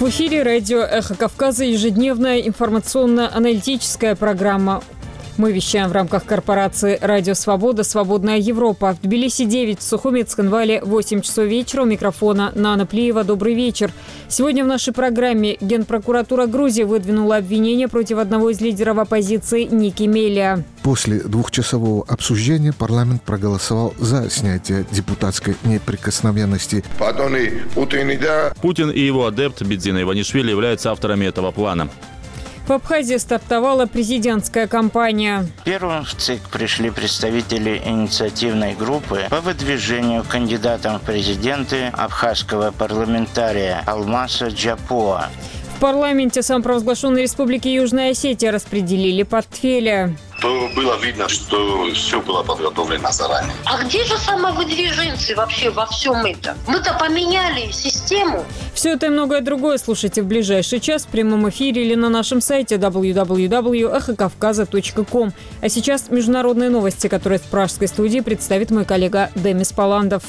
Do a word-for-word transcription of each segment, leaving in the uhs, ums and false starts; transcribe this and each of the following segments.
В эфире радио «Эхо Кавказа» ежедневная информационно-аналитическая программа. Мы вещаем в рамках корпорации «Радио Свобода. Свободная Европа». В Тбилиси девять, в Сухуме, Цхинвале восемь часов вечера. У микрофона Нана Плиева. Добрый вечер. Сегодня в нашей программе Генпрокуратура Грузии выдвинула обвинение против одного из лидеров оппозиции Ники Мелия. После двухчасового обсуждения парламент проголосовал за снятие депутатской неприкосновенности. Путин и его адепт Бидзина Иванишвили являются авторами этого плана. В Абхазии стартовала президентская кампания. Первым в ЦИК пришли представители инициативной группы по выдвижению кандидатом в президенты абхазского парламентария Алмаса Джапуа. В парламенте самопровозглашенной республики Южная Осетия распределили портфели. То было видно, что все было подготовлено заранее. А где же самовыдвиженцы вообще во всем этом? Мы-то поменяли систему. Все это и многое другое слушайте в ближайший час в прямом эфире или на нашем сайте дабл ю дабл ю дабл ю точка эхо кавказа точка ком. А сейчас международные новости, которые в пражской студии представит мой коллега Демис Паландов.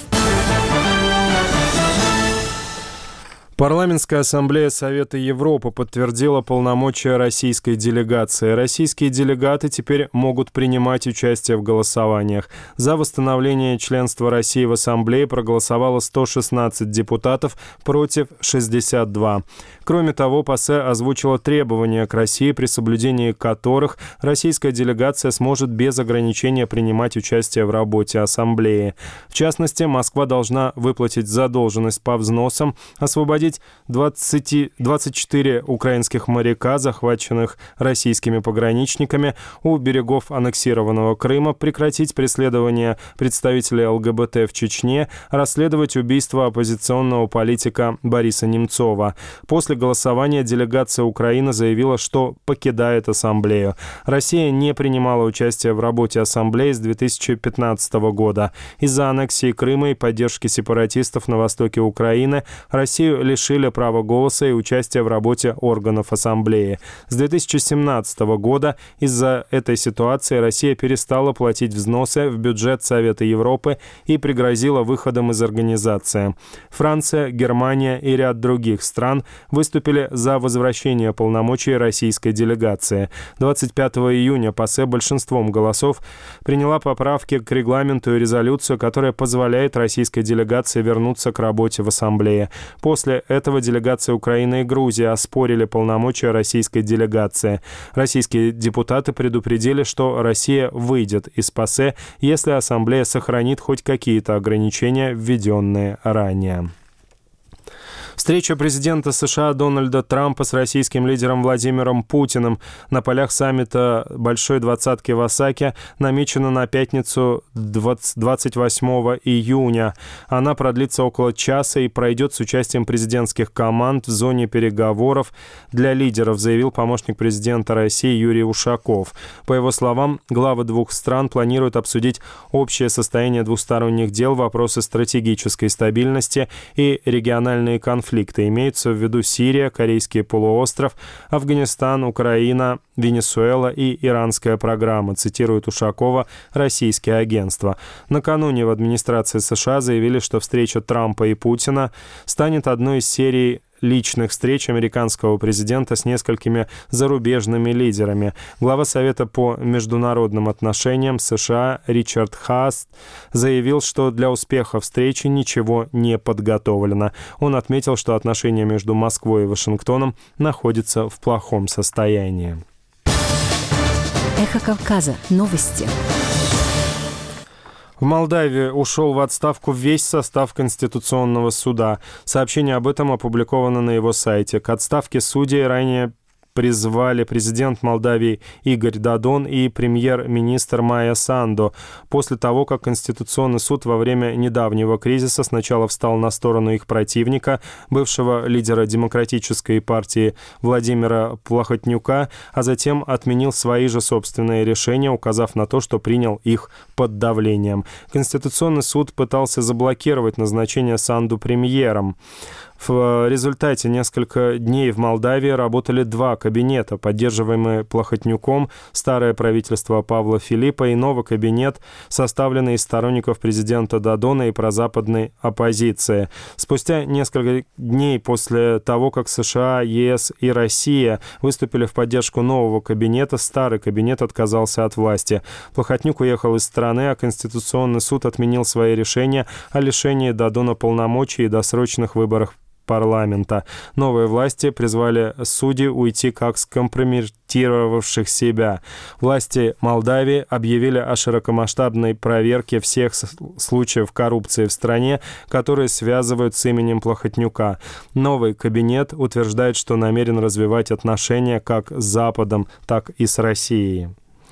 Парламентская ассамблея Совета Европы подтвердила полномочия российской делегации. Российские делегаты теперь могут принимать участие в голосованиях. За восстановление членства России в ассамблее проголосовало сто шестнадцать депутатов против шестьдесят два. Кроме того, ПАСЕ озвучила требования к России, при соблюдении которых российская делегация сможет без ограничения принимать участие в работе ассамблеи. В частности, Москва должна выплатить задолженность по взносам, освободить двадцать, двадцать четыре украинских моряка, захваченных российскими пограничниками у берегов аннексированного Крыма, прекратить преследование представителей ЛГБТ в Чечне, расследовать убийство оппозиционного политика Бориса Немцова. После голосования делегация Украины заявила, что покидает ассамблею. Россия не принимала участие в работе ассамблеи с две тысячи пятнадцатого года. Из-за аннексии Крыма и поддержки сепаратистов на востоке Украины Россию лишили права голоса и участия в работе органов ассамблеи. С две тысячи семнадцатого года из-за этой ситуации Россия перестала платить взносы в бюджет Совета Европы и пригрозила выходом из организации. Франция, Германия и ряд других стран выступили за возвращение полномочий российской делегации. двадцать пятого июня ПАСЕ большинством голосов приняла поправки к регламенту и резолюцию, которая позволяет российской делегации вернуться к работе в ассамблее. После этого делегации Украины и Грузии оспорили полномочия российской делегации. Российские депутаты предупредили, что Россия выйдет из ПАСЕ, если ассамблея сохранит хоть какие-то ограничения, введенные ранее. Встреча президента США Дональда Трампа с российским лидером Владимиром Путиным на полях саммита Большой двадцатки в Осаке намечена на пятницу двадцать восьмого июня. Она продлится около часа и пройдет с участием президентских команд в зоне переговоров для лидеров, заявил помощник президента России Юрий Ушаков. По его словам, главы двух стран планируют обсудить общее состояние двусторонних дел, вопросы стратегической стабильности и региональные конфликты. Конфликты. Имеются в виду Сирия, Корейский полуостров, Афганистан, Украина, Венесуэла и иранская программа, цитирует Ушакова российские агентства. Накануне в администрации США заявили, что встреча Трампа и Путина станет одной из серий личных встреч американского президента с несколькими зарубежными лидерами. Глава Совета по международным отношениям США Ричард Хааст заявил, что для успеха встречи ничего не подготовлено. Он отметил, что отношения между Москвой и Вашингтоном находятся в плохом состоянии. Эхо Кавказа. Новости. В Молдавии ушел в отставку весь состав Конституционного суда. Сообщение об этом опубликовано на его сайте. К отставке судей ранее призвали президент Молдавии Игорь Додон и премьер-министр Майя Санду после того, как Конституционный суд во время недавнего кризиса сначала встал на сторону их противника, бывшего лидера Демократической партии Владимира Плохотнюка, а затем отменил свои же собственные решения, указав на то, что принял их под давлением. Конституционный суд пытался заблокировать назначение Санду премьером. В результате несколько дней в Молдавии работали два кабинета, поддерживаемые Плохотнюком, старое правительство Павла Филиппа, и новый кабинет, составленный из сторонников президента Додона и прозападной оппозиции. Спустя несколько дней после того, как США, ЕС и Россия выступили в поддержку нового кабинета, старый кабинет отказался от власти. Плохотнюк уехал из страны, а Конституционный суд отменил свои решения о лишении Додона полномочий и досрочных выборах парламента. Новые власти призвали судей уйти как скомпрометировавших себя. Власти Молдавии объявили о широкомасштабной проверке всех случаев коррупции в стране, которые связывают с именем Плохотнюка. Новый кабинет утверждает, что намерен развивать отношения как с Западом, так и с Россией.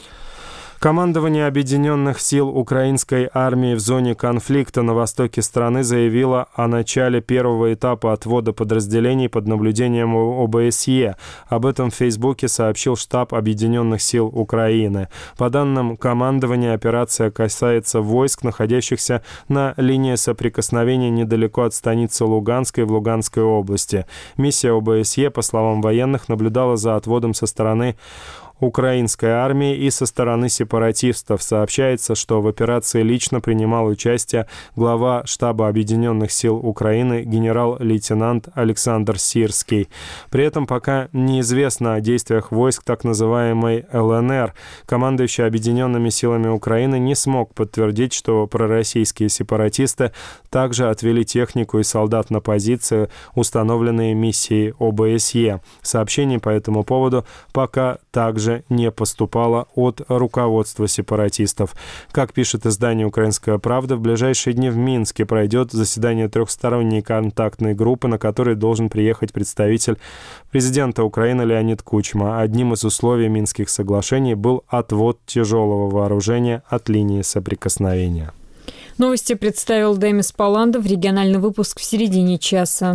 Командование Объединенных сил украинской армии в зоне конфликта на востоке страны заявило о начале первого этапа отвода подразделений под наблюдением ОБСЕ. Об этом в Фейсбуке сообщил штаб Объединенных сил Украины. По данным командования, операция касается войск, находящихся на линии соприкосновения недалеко от станицы Луганской в Луганской области. Миссия ОБСЕ, по словам военных, наблюдала за отводом со стороны украинской армии и со стороны сепаратистов. Сообщается, что в операции лично принимал участие глава штаба Объединенных сил Украины генерал-лейтенант Александр Сирский. При этом пока неизвестно о действиях войск так называемой ЛНР. Командующий Объединенными силами Украины не смог подтвердить, что пророссийские сепаратисты также отвели технику и солдат на позиции, установленные миссией ОБСЕ. Сообщений по этому поводу пока также не поступало от руководства сепаратистов. Как пишет издание «Украинская правда», в ближайшие дни в Минске пройдет заседание трехсторонней контактной группы, на которой должен приехать представитель президента Украины Леонид Кучма. Одним из условий Минских соглашений был отвод тяжелого вооружения от линии соприкосновения. Новости представил Демис Паландов. Региональный выпуск в середине часа.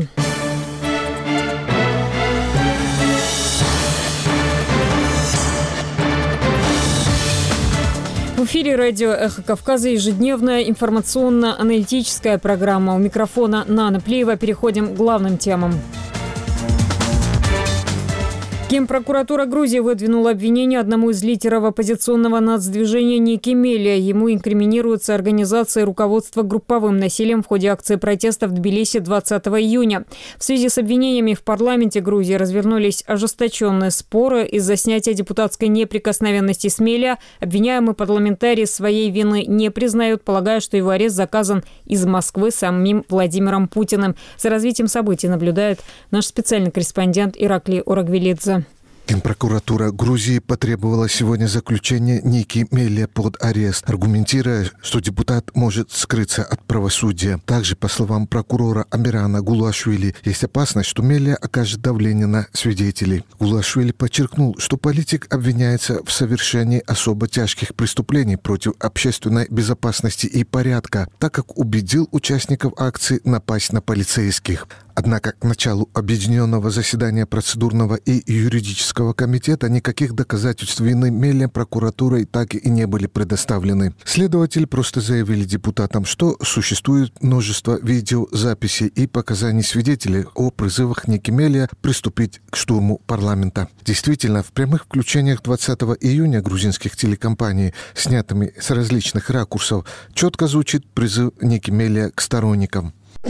В эфире радио «Эхо Кавказа» ежедневная информационно-аналитическая программа. У микрофона Нана Плеева. Переходим к главным темам. Генпрокуратура Грузии выдвинула обвинение одному из лидеров оппозиционного нацдвижения Ники Мелия. Ему инкриминируется организация и руководство групповым насилием в ходе акции протеста в Тбилиси двадцатого июня. В связи с обвинениями в парламенте Грузии развернулись ожесточенные споры из-за снятия депутатской неприкосновенности с Мелия. Обвиняемый парламентарий своей вины не признает, полагая, что его арест заказан из Москвы самим Владимиром Путиным. За развитием событий наблюдает наш специальный корреспондент Ираклий Орагвелидзе. Генпрокуратура Грузии потребовала сегодня заключения Ники Мелия под арест, аргументируя, что депутат может скрыться от правосудия. Также, по словам прокурора Амирана Гулашвили, есть опасность, что Мелия окажет давление на свидетелей. Гулашвили подчеркнул, что политик обвиняется в совершении особо тяжких преступлений против общественной безопасности и порядка, так как убедил участников акции напасть на полицейских. Однако к началу объединенного заседания процедурного и юридического комитета никаких доказательств вины Мелия прокуратурой так и не были предоставлены. Следователи просто заявили депутатам, что существует множество видеозаписей и показаний свидетелей о призывах Ники Мелия приступить к штурму парламента. Действительно, в прямых включениях двадцатого июня грузинских телекомпаний, снятыми с различных ракурсов, четко звучит призыв Ники Мелия к сторонникам.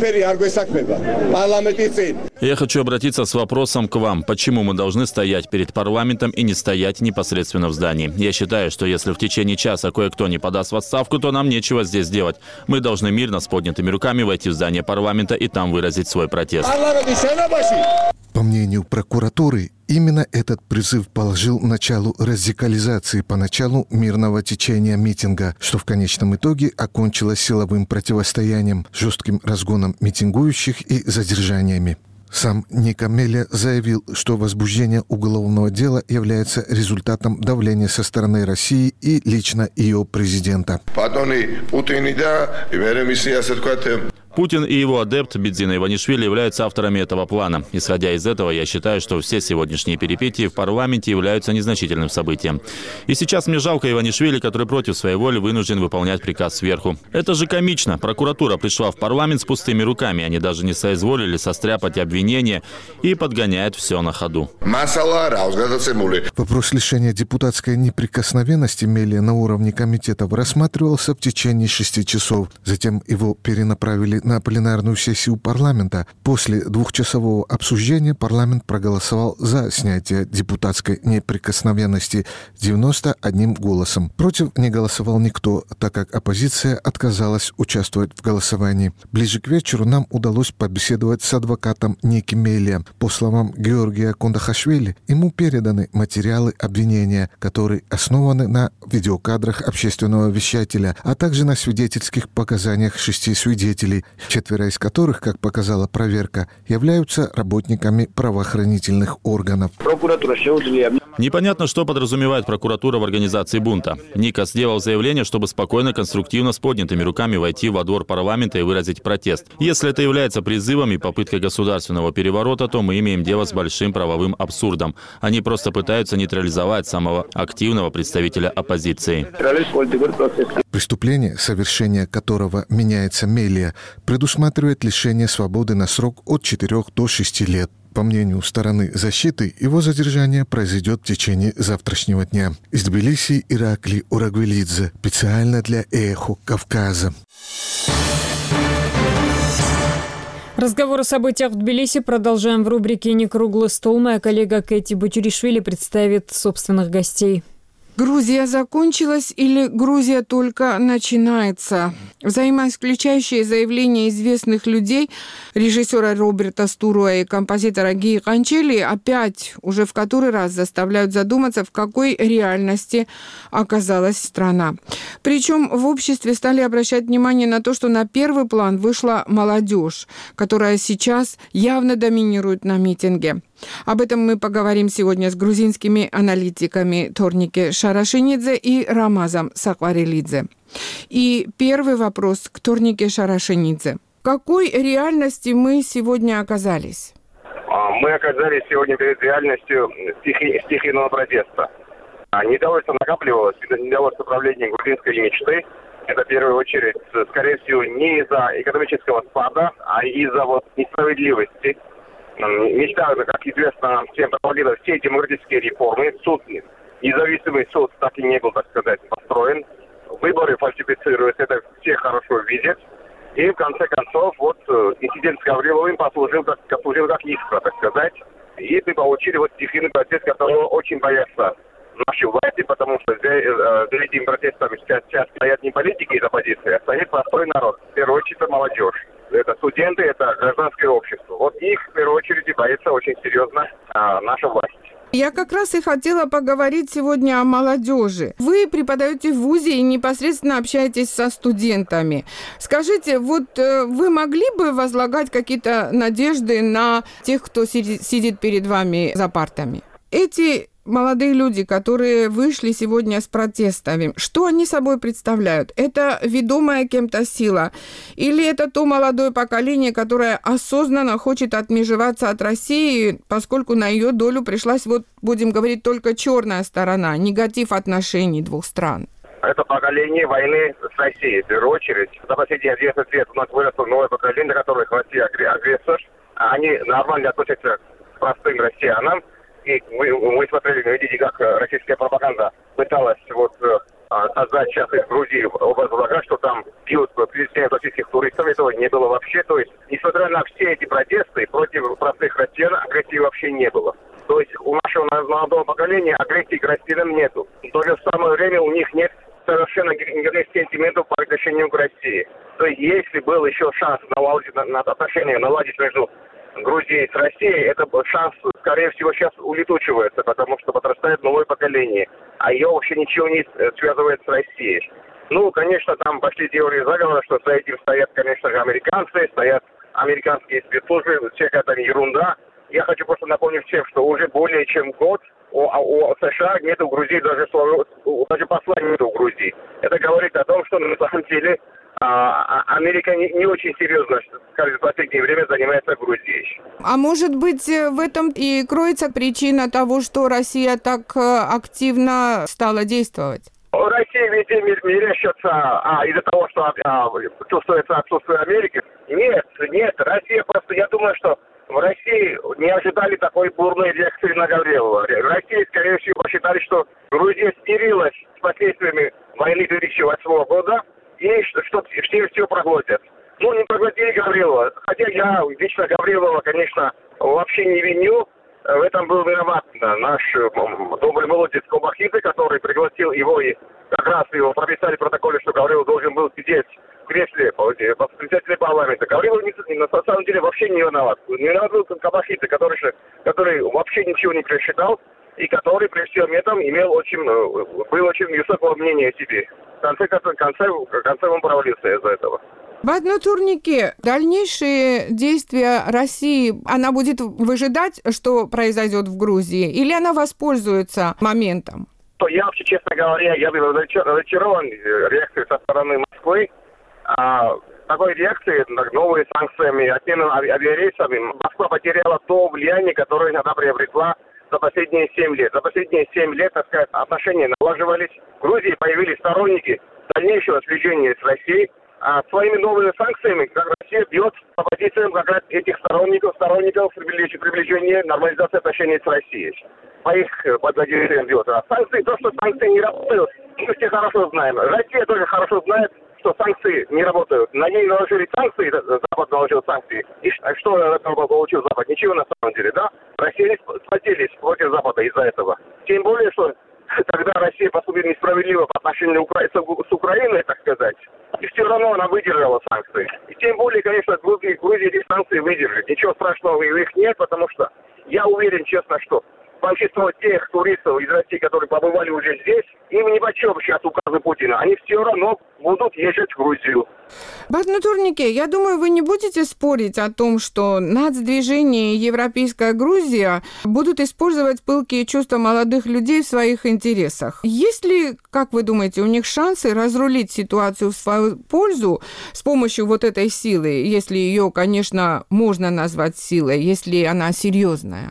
Я хочу обратиться с вопросом к вам. Почему мы должны стоять перед парламентом и не стоять непосредственно в здании? Я считаю, что если в течение часа кое-кто не подаст в отставку, то нам нечего здесь делать. Мы должны мирно с поднятыми руками войти в здание парламента и там выразить свой протест. По мнению прокуратуры, именно этот призыв положил началу радикализации поначалу мирного течения митинга, что в конечном итоге окончилось силовым противостоянием, жестким разгоном митингующих и задержаниями. Сам Ника Мелия заявил, что возбуждение уголовного дела является результатом давления со стороны России и лично ее президента. Путин и его адепт Бидзина Иванишвили являются авторами этого плана. Исходя из этого, я считаю, что все сегодняшние перипетии в парламенте являются незначительным событием. И сейчас мне жалко Иванишвили, который против своей воли вынужден выполнять приказ сверху. Это же комично. Прокуратура пришла в парламент с пустыми руками. Они даже не соизволили состряпать обвинения и подгоняют все на ходу. Вопрос лишения депутатской неприкосновенности Мелия на уровне комитетов рассматривался в течение шести часов. Затем его перенаправили на пленарную сессию парламента. После двухчасового обсуждения парламент проголосовал за снятие депутатской неприкосновенности девяносто одним голосом. Против не голосовал никто, так как оппозиция отказалась участвовать в голосовании. Ближе к вечеру нам удалось побеседовать с адвокатом Ники Мелия. По словам Георгия Кондахашвили, ему переданы материалы обвинения, которые основаны на видеокадрах общественного вещателя, а также на свидетельских показаниях шести свидетелей, четверо из которых, как показала проверка, являются работниками правоохранительных органов. Непонятно, что подразумевает прокуратура в организации бунта. Ника сделал заявление, чтобы спокойно, конструктивно, с поднятыми руками войти во двор парламента и выразить протест. Если это является призывом и попыткой государственного переворота, то мы имеем дело с большим правовым абсурдом. Они просто пытаются нейтрализовать самого активного представителя оппозиции. Преступление, совершение которого меняется Мелия, предусматривает лишение свободы на срок от четырёх до шести лет. По мнению стороны защиты, его задержание произойдет в течение завтрашнего дня. Из Тбилиси Ираклий Урагвелидзе. Специально для «Эхо Кавказа». Разговор о событиях в Тбилиси продолжаем в рубрике «Не круглый стол». Моя коллега Кэти Бутюришвили представит собственных гостей. Грузия закончилась или Грузия только начинается? Взаимоисключающие заявления известных людей, режиссера Роберта Стуруа и композитора Гии Канчели, опять уже в который раз заставляют задуматься, в какой реальности оказалась страна. Причем в обществе стали обращать внимание на то, что на первый план вышла молодежь, которая сейчас явно доминирует на митинге. Об этом мы поговорим сегодня с грузинскими аналитиками Торнике Шарашинидзе и Рамазом Сакварелидзе. И первый вопрос к Торнике Шарашинидзе. В какой реальности мы сегодня оказались? Мы оказались сегодня перед реальностью стихи, стихийного протеста. Недовольство накапливалось, недовольство правлением грузинской мечты. Это в первую очередь, скорее всего, не из-за экономического спада, а из-за вот несправедливости. Мечта, как известно нам всем, пропагандировала все демократические реформы. Суд, независимый суд так и не был, так сказать, построен. Выборы фальсифицируются, это все хорошо видят. И в конце концов, вот инцидент с Гавриловым послужил как, послужил как искра, так сказать. И мы получили вот стихийный протест, которого очень боятся наши власти, потому что за, за этим протестом сейчас, сейчас стоят не политики из оппозиции, а стоит простой народ. В первую очередь это молодежь. Это студенты, это гражданское общество. Вот их в первую очередь боится очень серьезно а, наша власть. Я как раз и хотела поговорить сегодня о молодежи. Вы преподаете в вузе и непосредственно общаетесь со студентами. Скажите, вот вы могли бы возлагать какие-то надежды на тех, кто сидит перед вами за партами? Эти молодые люди, которые вышли сегодня с протестами, что они собой представляют? Это ведомая кем-то сила? Или это то молодое поколение, которое осознанно хочет отмежеваться от России, поскольку на ее долю пришлась, вот будем говорить, только черная сторона, негатив отношений двух стран? Это поколение войны с Россией, в первую очередь. За последние одиннадцать лет у нас выросло новое поколение, которое Россия агрессор. Они нормально относятся к простым россиянам. И мы, мы смотрели, видите, как российская пропаганда пыталась вот создать сейчас из Грузии образ врага, что там бьют, притесняют российских туристов. Этого не было вообще. То есть, несмотря на все эти протесты, против простых россиян агрессии вообще не было. То есть, у нашего молодого поколения агрессии к россиянам нету. В то же самое время у них нет совершенно никаких сентиментов по отношению к России. То есть, если был еще шанс наладить, на, на отношения наладить между Грузии с Россией, это шанс, скорее всего, сейчас улетучивается, потому что подрастает новое поколение, а ее вообще ничего не связывает с Россией. Ну, конечно, там пошли теории заговора, что за этим стоят, конечно же, американцы, стоят американские спецслужбы, все это ерунда. Я хочу просто напомнить всем, что уже более чем год у, у США нет в Грузии даже, даже послания нет в Грузии. Это говорит о том, что на самом деле а, Америка не, не очень серьезно, скажем, в последнее время занимается Грузией. А может быть, в этом и кроется причина того, что Россия так активно стала действовать? Россия везде мерещится а, из-за того, что а, чувствуется отсутствие Америки. Нет, нет, Россия просто, я думаю, что в России не ожидали такой бурной реакции на Гаврилова. В России, скорее всего, посчитали, что Грузия смирилась с последствиями войны две тысячи восьмого года и что, что все все проглотят. Ну, не проглотили Гаврилова. Хотя я лично Гаврилова, конечно, вообще не виню. В этом был виноват наш добрый молодец Кобахидзе, который пригласил его, и как раз его прописали в протоколе, что Гаврилов должен был сидеть в кресле председателя парламента. Гаврилов на самом деле вообще не виноват. Не виноват был Кобахидзе, который, который вообще ничего не просчитал, и который при всем этом имел очень, был очень высокого мнения о себе. В конце, в конце, в конце он провалился из-за этого. В одной турнике дальнейшие действия России, она будет выжидать, что произойдет в Грузии, или она воспользуется моментом? Я вообще, честно говоря, я был разочарован реакцией со стороны Москвы. А, такой реакции, новыми санкциями, отменой авиарейсами, Москва потеряла то влияние, которое она приобретла за последние семь лет. За последние семь лет, так сказать, отношения налаживались. В Грузии появились сторонники дальнейшего сближения с Россией. А своими новыми санкциями, как Россия бьет по позициям как раз этих сторонников, сторонников приближения нормализации отношений с Россией. По их позициям бьет. А санкции, то, что санкции не работают, мы все хорошо знаем. Россия тоже хорошо знает, что санкции не работают. На ней наложили санкции, Запад наложил санкции. И что получил Запад? Ничего на самом деле, да? Россияне сплотились против Запада из-за этого. Тем более, что когда Россия поступила несправедливо по отношению с Украиной, так сказать, и все равно она выдержала санкции. И тем более, конечно, Грузия, Грузия эти санкции выдержит. Ничего страшного в их нет, потому что я уверен, честно, что большинство тех туристов из России, которые побывали уже здесь, им ни почем сейчас указы Путина. Они все равно будут ехать в Грузию. Баднатурнике, я думаю, вы не будете спорить о том, что нацдвижение и Европейская Грузия будут использовать пылкие чувства молодых людей в своих интересах. Есть ли, как вы думаете, у них шансы разрулить ситуацию в свою пользу с помощью вот этой силы, если ее, конечно, можно назвать силой, если она серьезная?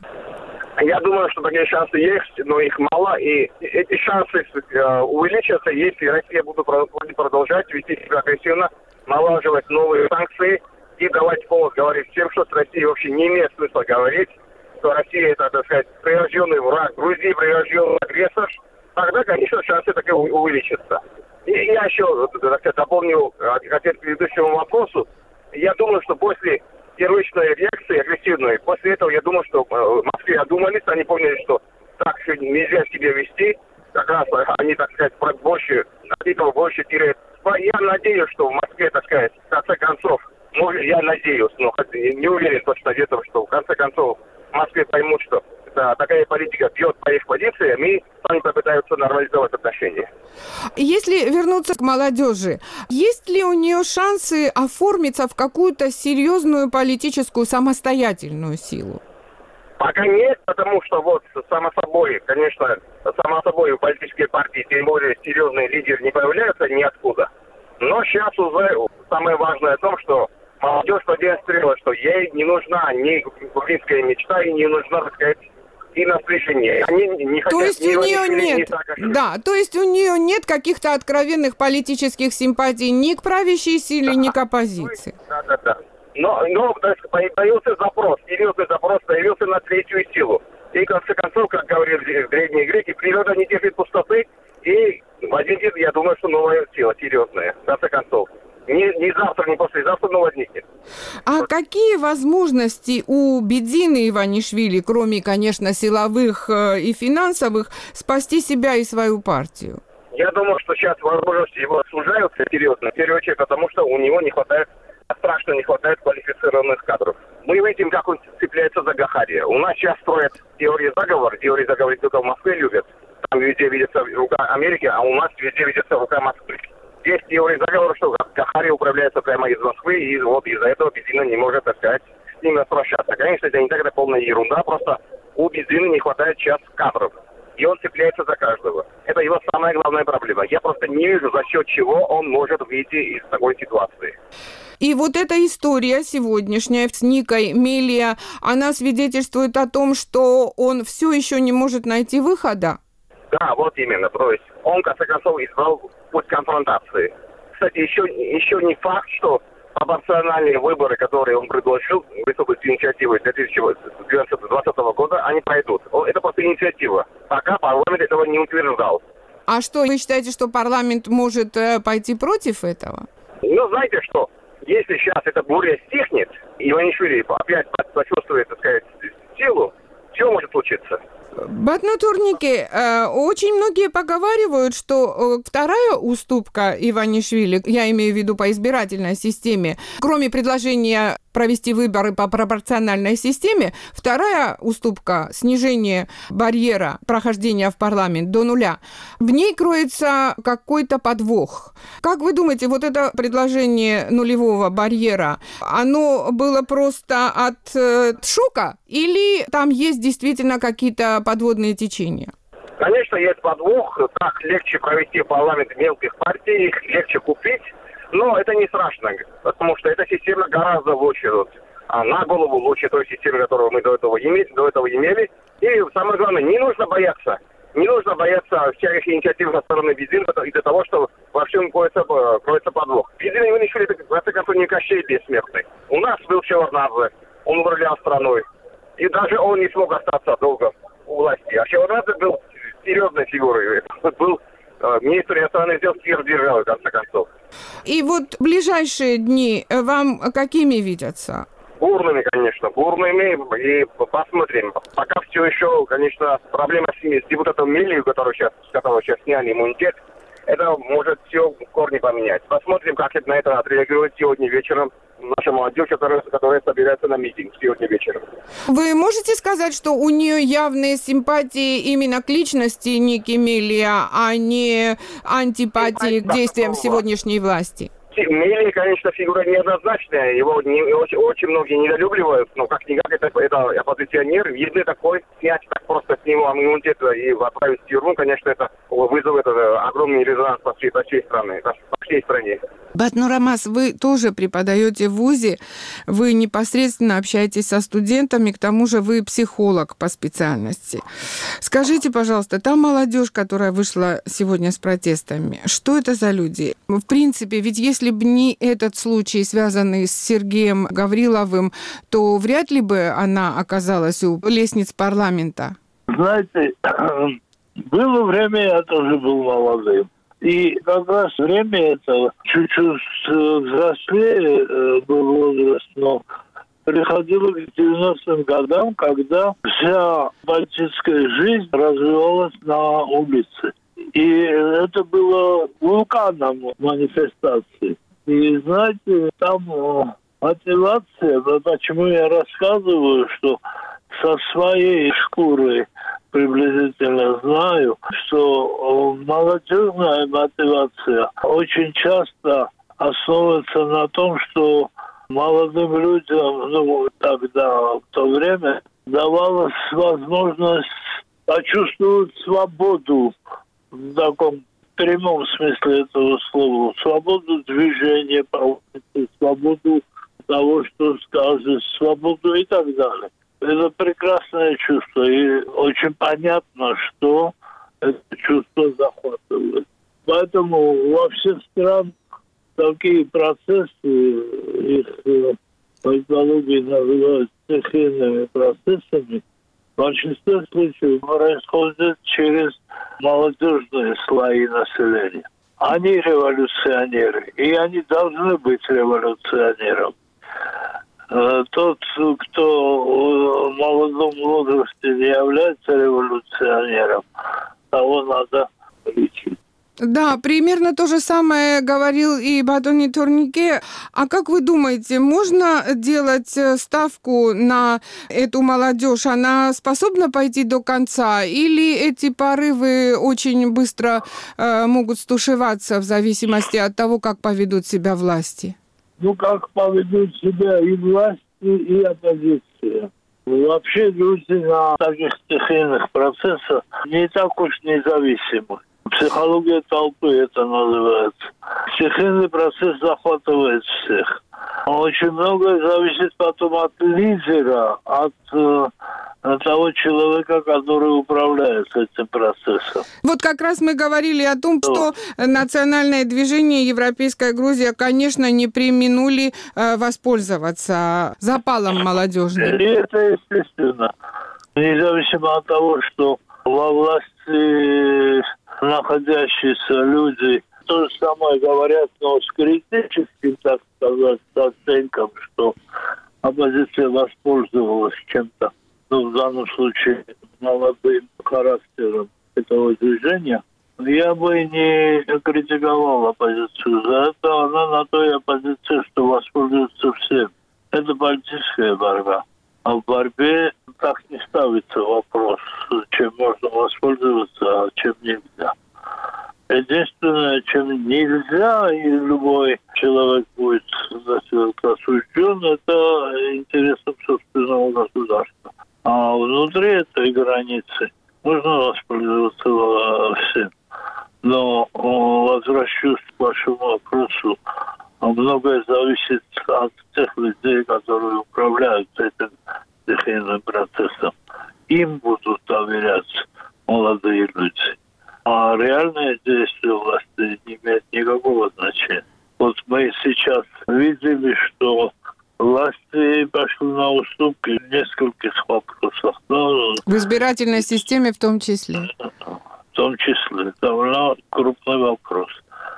Я думаю, что такие шансы есть, но их мало, и эти шансы э, увеличатся, если Россия будет продолжать вести себя агрессивно, налаживать новые санкции и давать повод говорить всем, что с Россией вообще не имеет смысла говорить, что Россия это, так сказать, прирожденный враг, Грузия прирожденный агрессор, тогда, конечно, шансы так и увеличатся. И я еще, так сказать, дополню ответ к предыдущему вопросу. Я думаю, что после первичной реакции агрессивной, после этого я думаю, что в Москве одумались, они поняли, что так нельзя себя вести, как раз они, так сказать, больше, от этого больше теряют. Я надеюсь, что в Москве, так сказать, в конце концов, ну, я надеюсь, но не уверен точно где-то, что в конце концов в Москве поймут, что да, такая политика бьет по их позициям и они попытаются нормализовать отношения. Если вернуться к молодежи, есть ли у нее шансы оформиться в какую-то серьезную политическую самостоятельную силу? Пока нет, потому что вот само собой, конечно, само собой у политической партии, тем более серьезные лидеры не появляются ниоткуда. Но сейчас уже самое важное в том, что молодежь продемонстрировала, что ей не нужна ни грузинская мечта, и не нужна, так сказать, и на сближение. Они не хотят, то есть у нее нет, да, то есть у нее нет каких-то откровенных политических симпатий ни к правящей силе, да, ни к оппозиции. Да, да, да. Но, но появился запрос, серьезный запрос появился на третью силу. И в конце концов, как говорили древние греки, природа не терпит пустоты, и в один день, я думаю, что новая сила серьезная, в конце концов. Не, не завтра, не послезавтра, но возникнет. А вот. Какие возможности у Бедзины Иванишвили, кроме, конечно, силовых и финансовых, спасти себя и свою партию? Я думаю, что сейчас возможности его сужаются серьезно, в первую очередь, потому что у него не хватает, страшно не хватает квалифицированных кадров. Мы видим, как он цепляется за Гахария. У нас сейчас строят теории заговора, теории заговора только в Москве любят. Там везде видится рука Америки, а у нас везде видится рука Москвы. Есть теория заговора, что Гахария управляется прямо из Москвы, и вот из-за этого Бедзина не может, так сказать, с ним распрощаться. Конечно, это не так, это полная ерунда, просто у Бедзины не хватает сейчас кадров, и он цепляется за каждого. Это Это его самая главная проблема. Я просто не вижу, за счет чего он может выйти из такой ситуации. И вот эта история сегодняшняя с Никой Мелия, она свидетельствует о том, что он все еще не может найти выхода? Да, вот именно. То есть он, в конце концов, избрал путь конфронтации. Кстати, еще, еще не факт, что пропорциональные выборы, которые он предложил, выступить с инициативой две тысячи двадцатого года, они пройдут. Это просто инициатива. Пока парламент этого не утверждал. А что, вы считаете, что парламент может э, пойти против этого? Ну, знаете что? Если сейчас эта буря стихнет, и Иванишвили опять почувствует, так сказать, силу, все может случиться. Батну Турнике, э, очень многие поговаривают, что э, вторая уступка Иванишвили, я имею в виду по избирательной системе, кроме предложения провести выборы по пропорциональной системе, вторая уступка, снижение барьера прохождения в парламент до нуля, в ней кроется какой-то подвох. Как вы думаете, вот это предложение нулевого барьера, оно было просто от э, шока или там есть действительно какие-то подводные течения? Конечно, есть подвох. Так легче провести парламент мелких партий, их легче купить. Но это не страшно, потому что эта система гораздо лучше, вот, а на голову лучше той системы, которую мы до этого, имели, до этого имели. И самое главное, не нужно бояться. Не нужно бояться всяких инициатив со стороны Бизина из-за того, что во всем кроется, кроется подвох. Бизин и Иванишвили, это, в конце концов, не Кощей бессмертный. У нас был Шеварднадзе, он управлял страной. И даже он не смог остаться долго у власти. А Шеварднадзе был серьезной фигурой. Был министр иностранных дел первой державы, в конце концов. И вот ближайшие дни вам какими видятся? Бурными, конечно, бурными. И посмотрим. Пока все еще, конечно, проблема с, с депутатом Мелию, который сейчас, с которого сейчас сняли иммунитет, это может все в корне поменять. Посмотрим, как это на это отреагирует сегодня вечером наша молодежь, которая, которая собирается на митинг сегодня вечером. Вы можете сказать, что у нее явные симпатии именно к личности Ники Мелия, а не антипатии к действиям сегодняшней власти? Мелия, конечно, фигура неоднозначная. Его не, очень, очень многие недолюбливают, но как-никак это, это оппозиционер. Если такой, снять так просто с него иммунитет и отправить в тюрьму, конечно, это вызовет огромный резонанс по всей, по всей стране, по всей стране. Батну Рамаз, вы тоже преподаете в ВУЗе, вы непосредственно общаетесь со студентами, к тому же вы психолог по специальности. Скажите, пожалуйста, та молодежь, которая вышла сегодня с протестами, что это за люди? В принципе, ведь если бы не этот случай, связанный с Сергеем Гавриловым, то вряд ли бы она оказалась у лестниц парламента. Знаете, было время, я тоже был молодым. И как раз время это чуть-чуть взрослее был возраст, но приходило к девяностым годам, когда вся политическая жизнь развивалась на улице. И это было вулканом манифестации. И знаете, там мотивация, почему я рассказываю, что со своей шкурой приблизительно знаю, что молодежная мотивация очень часто основывается на том, что молодым людям, ну, тогда, в то время, давалась возможность почувствовать свободу в таком прямом смысле этого слова. Свободу движения, свободу того, что скажешь, свободу и так далее. Это прекрасное чувство, и очень понятно, что это чувство захватывает. Поэтому во всех странах такие процессы, их в политологии называют стихийными процессами, в большинстве случаев происходят через молодежные слои населения. Они революционеры, и они должны быть революционерами. Тот, кто в молодом возрасте не является революционером, того надо лечить. Да, примерно то же самое говорил и Батони Турнике. А как вы думаете, можно делать ставку на эту молодежь? Она способна пойти до конца? Или эти порывы очень быстро э, могут стушеваться в зависимости от того, как поведут себя власти? Ну, как поведут себя и власти, и оппозиция. Вообще люди на таких стихийных процессах не так уж независимы. Психология толпы это называется. Стихийный процесс захватывает всех. Очень многое зависит потом от лидера, от э, того человека, который управляет этим процессом. Вот как раз мы говорили о том, что национальное движение «Европейская Грузия», конечно, не преминули э, воспользоваться запалом молодежным. И это естественно. Независимо от того, что во власти находящиеся люди то же самое говорят, но с критическим, так сказать, оценком, что оппозиция воспользовалась чем-то, ну, в данном случае, молодым характером этого движения. Я бы не критиковал оппозицию за это. Она на той оппозиции, что воспользуется всем. Это политическая борьба. А в борьбе так не ставится вопрос, чем можно воспользоваться, а чем нельзя. Единственное, чем нельзя, и любой человек будет осужден, это интересом собственного государства. А внутри этой границы можно воспользоваться всем. Но возвращусь к вашему вопросу. Многое зависит от тех людей, которые управляют этим стихийным процессом. Им будут доверять молодые люди. А реальные действия власти не имеют никакого значения. Вот мы сейчас видели, что власти пошли на уступки в нескольких вопросах. Но, в избирательной системе в том числе. В том числе. Довольно крупный вопрос.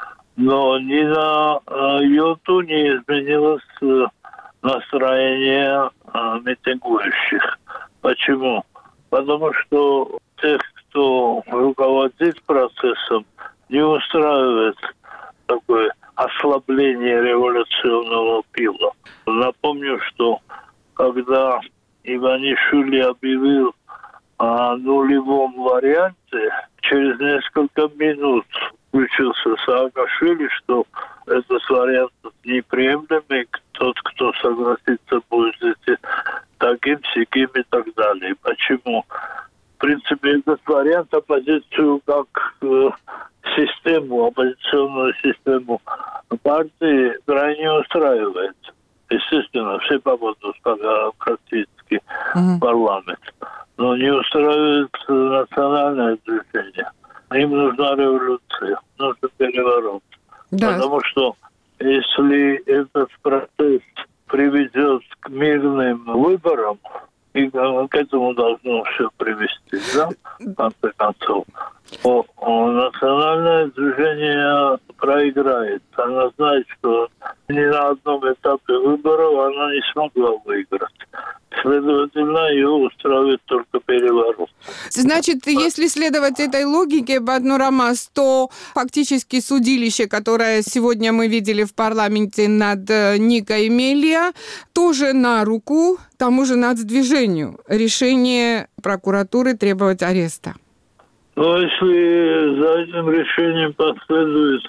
Но ни на йоту не изменилось настроение митингующих. Почему? Потому что тех, кто руководит процессом, не устраивает такое ослабление революционного пила. Напомню, что когда Иванишвили объявил о нулевом варианте, через несколько минут включился Саакашвили, что этот вариант неприемлемый, тот, кто согласится, будет идти таким, сяким и так далее. Почему? В принципе, этот вариант оппозицию как э, систему, оппозиционную систему партии крайне устраивает. Естественно, все попадут практически в парламент. Но не устраивает национальное движение. Им нужна революция, нужен переворот. Да. Потому что если этот процесс приведет к мирным выборам, и к этому должно все привести, да, в конце концов, то национальное движение проиграет. Она знает, что ни на одном этапе выборов она не смогла выиграть. Следовательно, ее устраивает только переворот. Значит, если следовать этой логике, Баднурамас, то фактически судилище, которое сегодня мы видели в парламенте над Никой Мелия, тоже на руку тому же нацдвижению. Решение прокуратуры требовать ареста. Но если за этим решением последует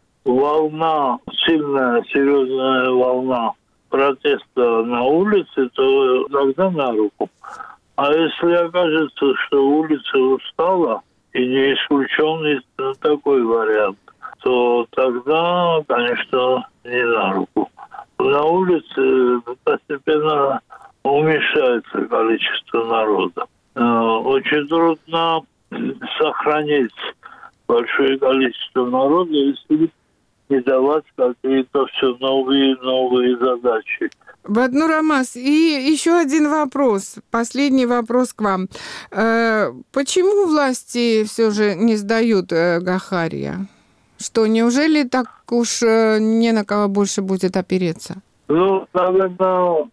волна, сильная, серьезная волна протеста на улице, то тогда на руку. А если окажется, что улица устала, и не исключен такой вариант, то тогда, конечно, не на руку. На улице постепенно уменьшается количество народа. Очень трудно сохранить большое количество народа, если не давать какие-то все новые и новые задачи. Баднурамас, и еще один вопрос, последний вопрос к вам. Почему власти все же не сдают Гахария? Что, неужели так уж не на кого больше будет опереться? Ну, наверное,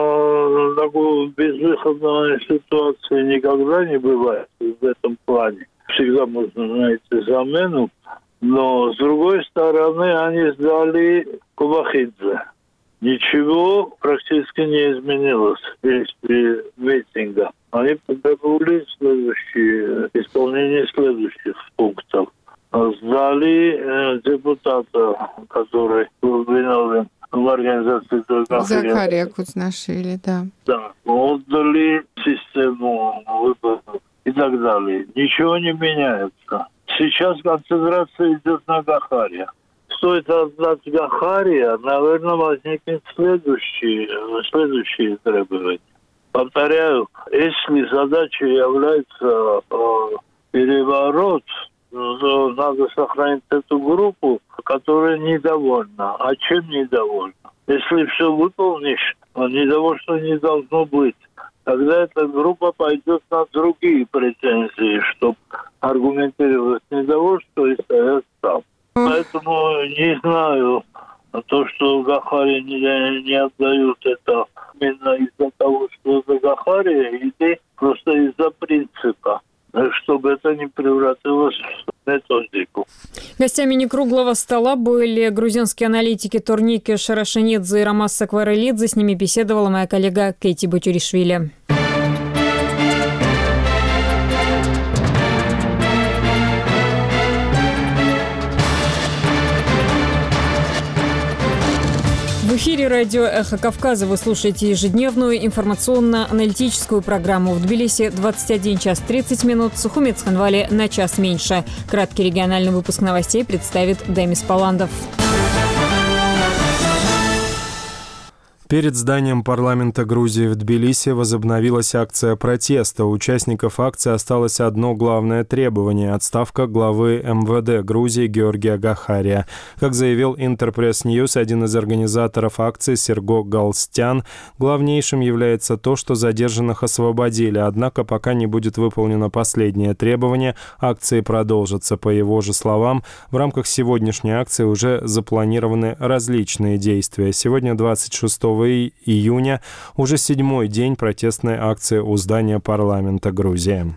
такой безвыходной ситуации никогда не бывает в этом плане. Всегда можно найти замену. Но, с другой стороны, они сдали Кубахидзе. Ничего практически не изменилось при митинге. Они потребовали следующие, исполнение следующих пунктов. Сдали э, депутата, который был виновен в организации Гахария. Захария Куцнашвили, да. Да. Отдали систему выборов и так далее. Ничего не меняется. Сейчас концентрация идет на Гахаре. Стоит отдать Гахаре, наверное, возникнет следующие, следующие требования. Повторяю, если задачей является э, переворот, то надо сохранить эту группу, которая недовольна. А чем недовольна? Если все выполнишь, недовольства не должно быть. Тогда эта группа пойдет на другие претензии, чтобы аргументировать недовольство и стоять там. Поэтому не знаю, то, что в Гахаре не, не отдают это именно из-за того, что за Гахаре, или просто из-за принципа, чтобы это не превратилось в методику. Гостями некруглого стола были грузинские аналитики Торники Шарашенидзе и Ромас Сакварелидзе. С ними беседовала моя коллега Кейти Бутюришвили. В эфире радио «Эхо Кавказа» вы слушаете ежедневную информационно-аналитическую программу. В Тбилиси двадцать один час тридцать минут, в Сухумет-Схинвале на час меньше. Краткий региональный выпуск новостей представит Демис Паландов. Перед зданием парламента Грузии в Тбилиси возобновилась акция протеста. У участников акции осталось одно главное требование – отставка главы эм вэ дэ Грузии Георгия Гахария. Как заявил Интерпресс Ньюс, один из организаторов акции Серго Галстян, главнейшим является то, что задержанных освободили. Однако пока не будет выполнено последнее требование, акции продолжатся. По его же словам, в рамках сегодняшней акции уже запланированы различные действия. Сегодня, двадцать шестого июня, уже седьмой день протестной акции у здания парламента Грузии.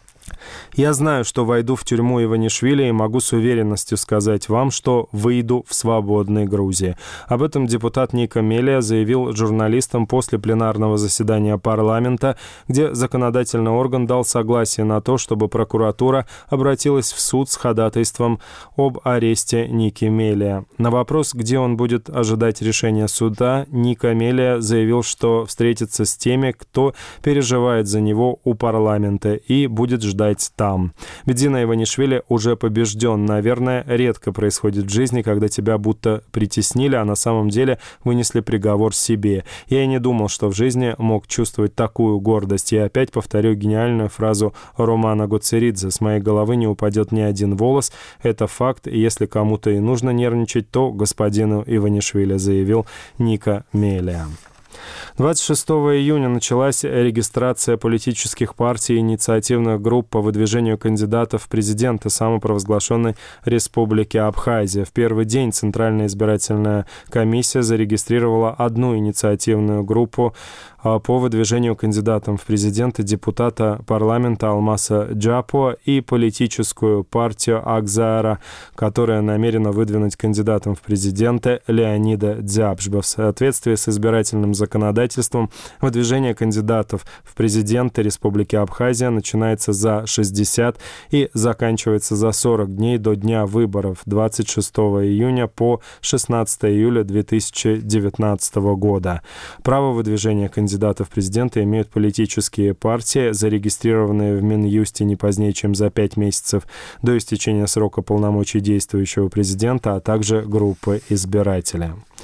Я знаю, что войду в тюрьму Иванишвили и могу с уверенностью сказать вам, что выйду в свободной Грузии. Об этом депутат Ника Мелия заявил журналистам после пленарного заседания парламента, где законодательный орган дал согласие на то, чтобы прокуратура обратилась в суд с ходатайством об аресте Ники Мелия. На вопрос, где он будет ожидать решения суда, Ника Мелия заявил, что встретится с теми, кто переживает за него у парламента, и будет ждать там. Бедзина Иванишвили уже побежден. Наверное, редко происходит в жизни, когда тебя будто притеснили, а на самом деле вынесли приговор себе. Я и не думал, что в жизни мог чувствовать такую гордость. Я опять повторю гениальную фразу Романа Гоцеридзе: «С моей головы не упадет ни один волос». Это факт, и если кому-то и нужно нервничать, то господину Иванишвили, заявил Ника Мелия. двадцать шестого июня началась регистрация политических партий и инициативных групп по выдвижению кандидатов в президенты самопровозглашенной Республики Абхазия. В первый день Центральная избирательная комиссия зарегистрировала одну инициативную группу по выдвижению кандидатом в президенты депутата парламента Алмаса Джапо и политическую партию Акзаара, которая намерена выдвинуть кандидатом в президенты Леонида Дзябжба. В соответствии с избирательным законодательством, выдвижение кандидатов в президенты Республики Абхазия начинается за шестьдесят и заканчивается за сорок дней до дня выборов двадцать шестого июня по шестнадцатого июля две тысячи девятнадцатого года. Право выдвижения кандидатов Кандидатов в президенты имеют политические партии, зарегистрированные в Минюсте не позднее, чем за пять месяцев до истечения срока полномочий действующего президента, а также группы избирателей.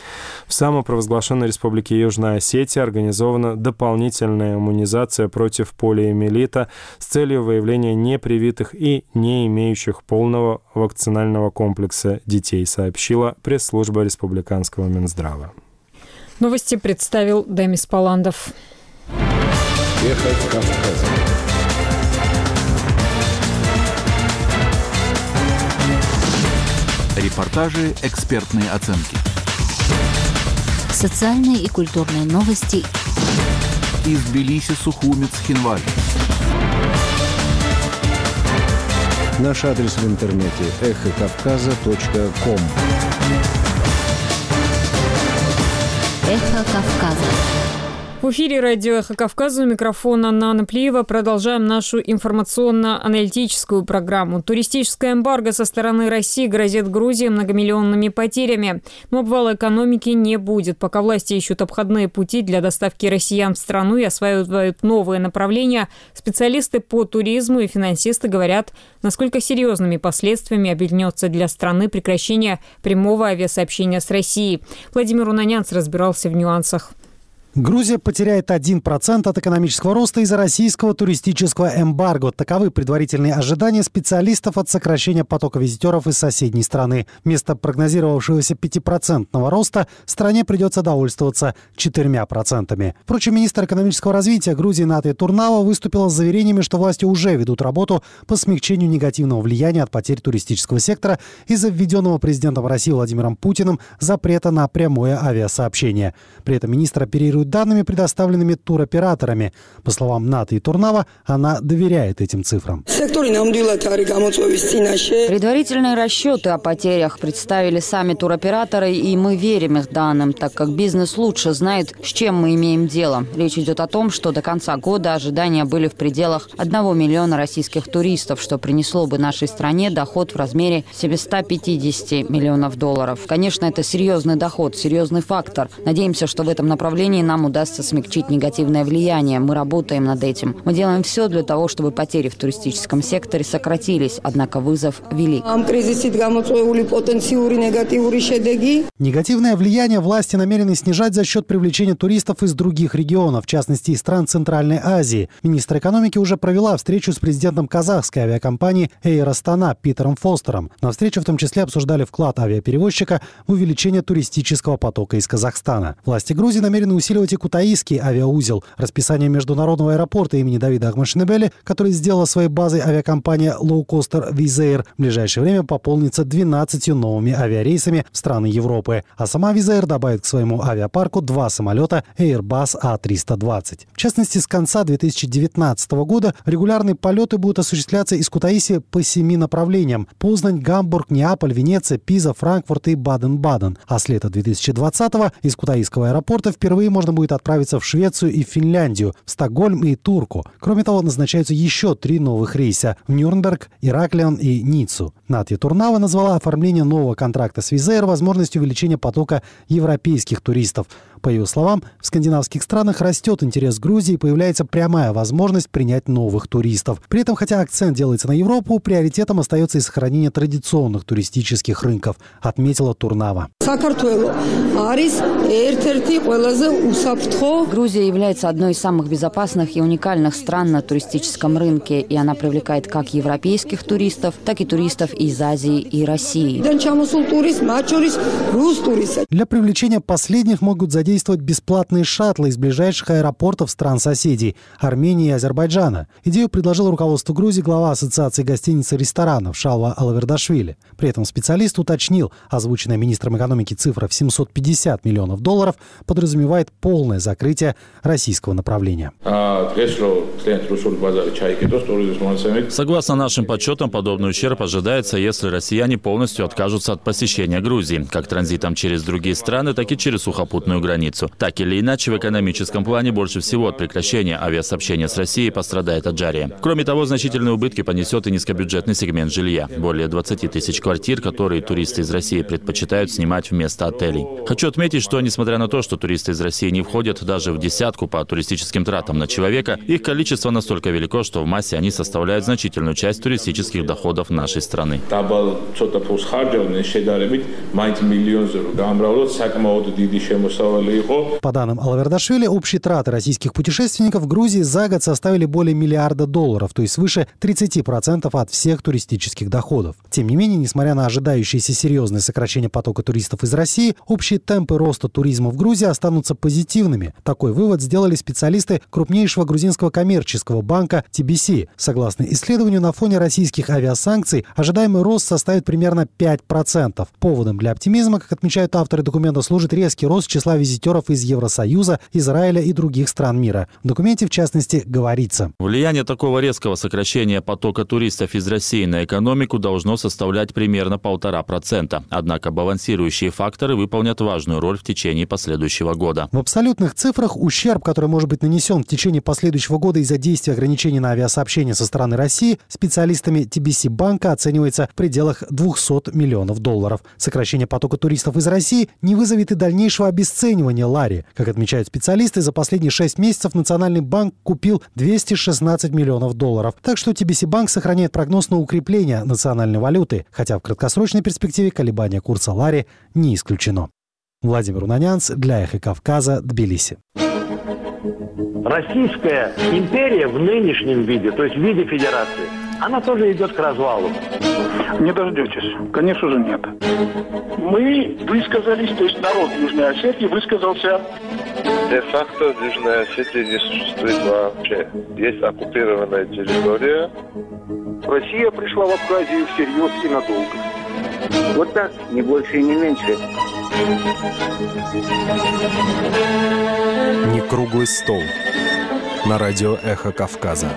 В самопровозглашенной Республике Южная Осетия организована дополнительная иммунизация против полиомиелита с целью выявления непривитых и не имеющих полного вакцинального комплекса детей, сообщила пресс-служба Республиканского Минздрава. Новости представил Демис Паландов. Эхо Кавказа. Репортажи, экспертные оценки. Социальные и культурные новости. Из Тбилиси, Сухумец, Хинваль. Наш адрес в интернете эхо кавказа точка ком. Эхо Кавказа. В эфире радио «Эхо Кавказа», у микрофона Анна Наплиева. Продолжаем нашу информационно-аналитическую программу. Туристическая эмбарго со стороны России грозит Грузии многомиллионными потерями. Но обвала экономики не будет. Пока власти ищут обходные пути для доставки россиян в страну и осваивают новые направления, специалисты по туризму и финансисты говорят, насколько серьезными последствиями обернется для страны прекращение прямого авиасообщения с Россией. Владимир Унанянц разбирался в нюансах. Грузия потеряет один процент от экономического роста из-за российского туристического эмбарго. Таковы предварительные ожидания специалистов от сокращения потока визитеров из соседней страны. Вместо прогнозировавшегося пятипроцентного роста стране придется довольствоваться четырьмя процентами. Впрочем, министр экономического развития Грузии Натия Турнава выступила с заверениями, что власти уже ведут работу по смягчению негативного влияния от потерь туристического сектора из-за введенного президентом России Владимиром Путиным запрета на прямое авиасообщение. При этом министр оперирует данными, предоставленными туроператорами. По словам Натии Турнава, она доверяет этим цифрам. Предварительные расчеты о потерях представили сами туроператоры, и мы верим их данным, так как бизнес лучше знает, с чем мы имеем дело. Речь идет о том, что до конца года ожидания были в пределах одного миллиона российских туристов, что принесло бы нашей стране доход в размере семьсот пятьдесят миллионов долларов. Конечно, это серьезный доход, серьезный фактор. Надеемся, что в этом направлении нам удастся смягчить негативное влияние. Мы работаем над этим. Мы делаем все для того, чтобы потери в туристическом секторе сократились, однако вызов велик. Негативное влияние власти намерены снижать за счет привлечения туристов из других регионов, в частности из стран Центральной Азии. Министр экономики уже провела встречу с президентом казахской авиакомпании Air Astana Питером Фостером. На встрече в том числе обсуждали вклад авиаперевозчика в увеличение туристического потока из Казахстана. Власти Грузии намерены усиливать и Кутаисский авиаузел. Расписание международного аэропорта имени Давида Ахмашинебели, который сделала своей базой авиакомпания Low-Coaster Wizz Air, в ближайшее время пополнится двенадцатью новыми авиарейсами в страны Европы. А сама Wizz Air добавит к своему авиапарку два самолета Airbus А триста двадцать. В частности, с конца две тысячи девятнадцатого года регулярные полеты будут осуществляться из Кутаиси по семи направлениям: Познань, Гамбург, Неаполь, Венеция, Пиза, Франкфурт и Баден-Баден. А с лета две тысячи двадцатого из Кутаисского аэропорта впервые можно будет отправиться в Швецию и Финляндию, в Стокгольм и Турку. Кроме того, назначаются еще три новых рейса в Нюрнберг, Ираклион и Ниццу. Натия Турнава назвала оформление нового контракта с Wizz Air возможностью увеличения потока европейских туристов. По ее словам, в скандинавских странах растет интерес к Грузии и появляется прямая возможность принять новых туристов. При этом, хотя акцент делается на Европу, приоритетом остается и сохранение традиционных туристических рынков, отметила Турнава. Грузия является одной из самых безопасных и уникальных стран на туристическом рынке, и она привлекает как европейских туристов, так и туристов из Азии и России. Для привлечения последних могут задействовать бесплатные шаттлы из ближайших аэропортов стран-соседей – Армении и Азербайджана. Идею предложил руководству Грузии глава Ассоциации гостиниц и ресторанов Шалва Алавердашвили. При этом специалист уточнил, озвученная министром экономики цифра в семьсот пятьдесят миллионов долларов подразумевает полное закрытие российского направления. Согласно нашим подсчетам, подобный ущерб ожидается, если россияне полностью откажутся от посещения Грузии, как транзитом через другие страны, так и через сухопутную границу. Так или иначе, в экономическом плане больше всего от прекращения авиасообщения с Россией пострадает Аджария. Кроме того, значительные убытки понесет и низкобюджетный сегмент жилья. Более двадцати тысяч квартир, которые туристы из России предпочитают снимать вместо отелей. Хочу отметить, что несмотря на то, что туристы из России не входят даже в десятку по туристическим тратам на человека, их количество настолько велико, что в массе они составляют значительную часть туристических доходов нашей страны. По данным Алавердашвили, общие траты российских путешественников в Грузии за год составили более миллиарда долларов, то есть свыше тридцати процентов от всех туристических доходов. Тем не менее, несмотря на ожидающееся серьезное сокращение потока туристов из России, общие темпы роста туризма в Грузии останутся позитивными. Такой вывод сделали специалисты крупнейшего грузинского коммерческого банка Ти Би Си. Согласно исследованию, на фоне российских авиасанкций ожидаемый рост составит примерно пять процентов. Поводом для оптимизма, как отмечают авторы документа, служит резкий рост числа визитеров из Евросоюза, Израиля и других стран мира. В документе, в частности, говорится: влияние такого резкого сокращения потока туристов из России на экономику должно составлять примерно полтора процента. Однако балансирующий Прочие факторы выполнят важную роль в течение последующего года. В абсолютных цифрах ущерб, который может быть нанесен в течение последующего года из-за действия ограничений на авиасообщение со стороны России, специалистами ти би си банка оценивается в пределах двухсот миллионов долларов. Сокращение потока туристов из России не вызовет и дальнейшего обесценивания лари. Как отмечают специалисты, за последние шесть месяцев Национальный банк купил двести шестнадцать миллионов долларов. Так что ти би си банк сохраняет прогноз на укрепление национальной валюты, хотя в краткосрочной перспективе колебания курса лари не исключено. Владимир Унанянц для «Эхо Кавказа», Тбилиси. Российская империя в нынешнем виде, то есть в виде федерации, она тоже идет к развалу. Не дождетесь. Конечно же, нет. Мы высказались, то есть народ Южной Осетии высказался. Де-факто в Южной Осетии не существует вообще. Есть оккупированная территория. Россия пришла в Абхазию всерьез и надолго. Вот так, не больше и не меньше. Не круглый стол. На радио «Эхо Кавказа».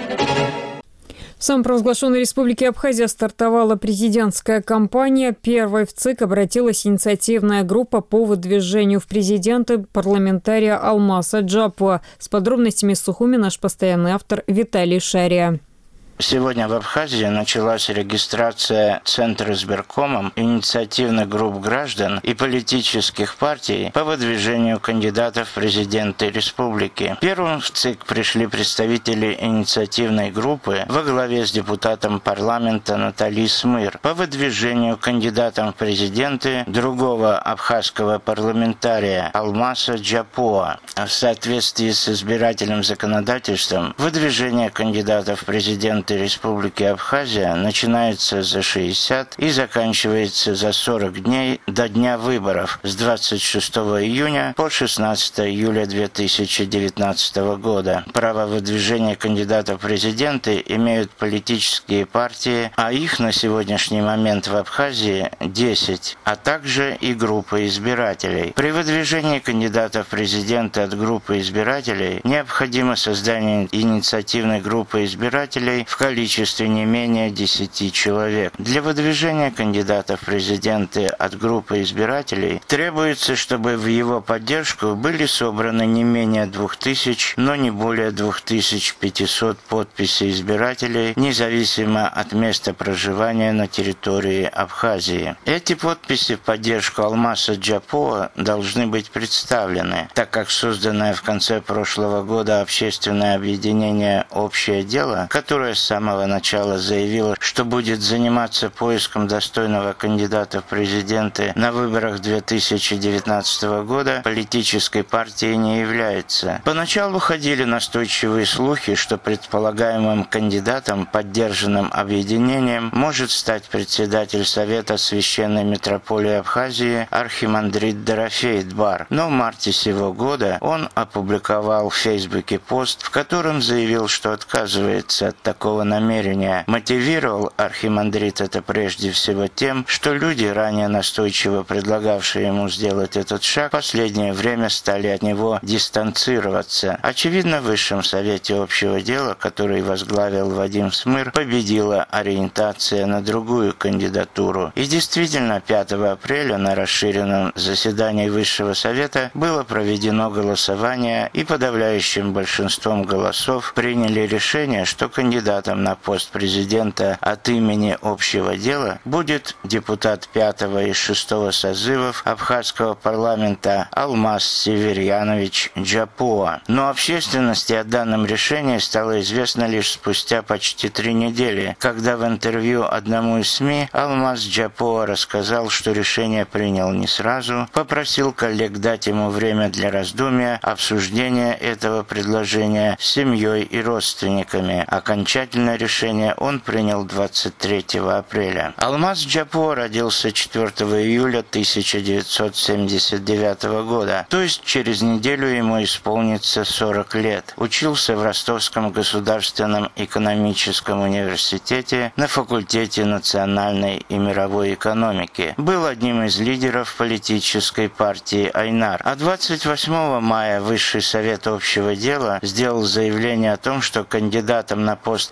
В самопровозглашенной республике Абхазия стартовала президентская кампания. Первой в ЦИК обратилась инициативная группа по выдвижению в президенты парламентария Алмаса Джапуа. С подробностями из Сухуми наш постоянный автор Виталий Шария. Сегодня в Абхазии началась регистрация Центра избиркомом инициативных групп граждан и политических партий по выдвижению кандидатов в президенты республики. Первым в ЦИК пришли представители инициативной группы во главе с депутатом парламента Натали Смыр по выдвижению кандидатом в президенты другого абхазского парламентария Алмаса Джапуа. В соответствии с избирательным законодательством выдвижение кандидатов в президенты Республики Абхазия начинается за шестьдесят и заканчивается за сорок дней до дня выборов с двадцать шестого июня по шестнадцатого июля две тысячи девятнадцатого года. Право выдвижения кандидатов в президенты имеют политические партии, а их на сегодняшний момент в Абхазии десять, а также и группы избирателей. При выдвижении кандидатов в президенты от группы избирателей необходимо создание инициативной группы избирателей в количестве не менее десяти человек. Для выдвижения кандидатов в президенты от группы избирателей требуется, чтобы в его поддержку были собраны не менее двух тысяч, но не более двух тысяч пятисот подписей избирателей, независимо от места проживания на территории Абхазии. Эти подписи в поддержку Алмаса Джапуа должны быть представлены, так как созданное в конце прошлого года общественное объединение «Общее дело», которое с самого начала заявила, что будет заниматься поиском достойного кандидата в президенты на выборах две тысячи девятнадцатого года, политической партией не является. Поначалу ходили настойчивые слухи, что предполагаемым кандидатом, поддержанным объединением, может стать председатель Совета Священной Митрополии Абхазии архимандрит Дорофей Дбар. Но в марте сего года он опубликовал в Фейсбуке пост, в котором заявил, что отказывается от такого намерения. Мотивировал архимандрит это прежде всего тем, что люди, ранее настойчиво предлагавшие ему сделать этот шаг, в последнее время стали от него дистанцироваться. Очевидно, в Высшем Совете Общего дела, который возглавил Вадим Смыр, победила ориентация на другую кандидатуру. И действительно, пятого апреля на расширенном заседании Высшего Совета было проведено голосование, и подавляющим большинством голосов приняли решение, что кандидатом на пост президента от имени Общего дела будет депутат пятого и шестого созывов Абхазского парламента Алмас Северьянович Джапуа. Но общественности о данном решении стало известно лишь спустя почти три недели, когда в интервью одному из СМИ Алмас Джапуа рассказал, что решение принял не сразу, попросил коллег дать ему время для раздумья, обсуждения этого предложения с семьей и родственниками. Окончательно решение он принял двадцать третьего апреля. Алмас Джапуа родился четвёртого июля тысяча девятьсот семьдесят девятого года, то есть через неделю ему исполнится сорок лет. Учился в Ростовском государственном экономическом университете на факультете национальной и мировой экономики. Был одним из лидеров политической партии Айнар. А двадцать восьмого мая Высший Совет Общего дела сделал заявление о том, что кандидатом на пост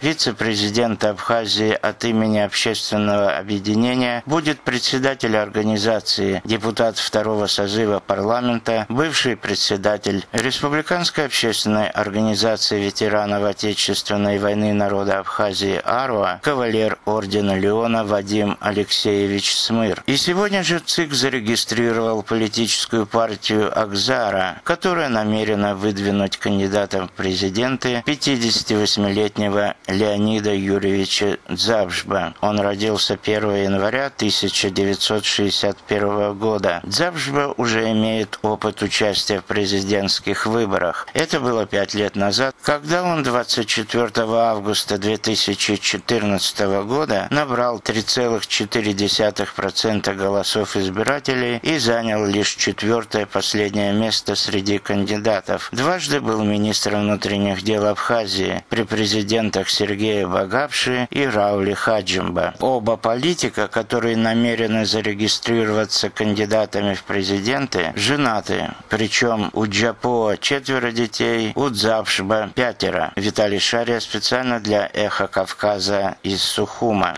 вице-президента Абхазии от имени общественного объединения будет председатель организации, депутат второго созыва парламента, бывший председатель Республиканской общественной организации ветеранов Отечественной войны народа Абхазии АРОА, кавалер ордена Леона Вадим Алексеевич Смыр. И сегодня же ЦИК зарегистрировал политическую партию Акзара, которая намерена выдвинуть кандидатом в президенты пятидесятивосьмилетнего Леонида Юрьевича Дзабжба. Он родился первого января тысяча девятьсот шестьдесят первого года. Дзабжба уже имеет опыт участия в президентских выборах. Это было пять лет назад, когда он двадцать четвёртого августа две тысячи четырнадцатого года набрал три целых четыре десятых процента голосов избирателей и занял лишь четвертое последнее место среди кандидатов. Дважды был министром внутренних дел Абхазии при президентах Сергея Багапши и Рауле Хаджимба. Оба политика, которые намерены зарегистрироваться кандидатами в президенты, женаты. Причем у Джапоа четверо детей, у Дзабжба пятеро. Виталий Шария специально для «Эхо Кавказа» из Сухума.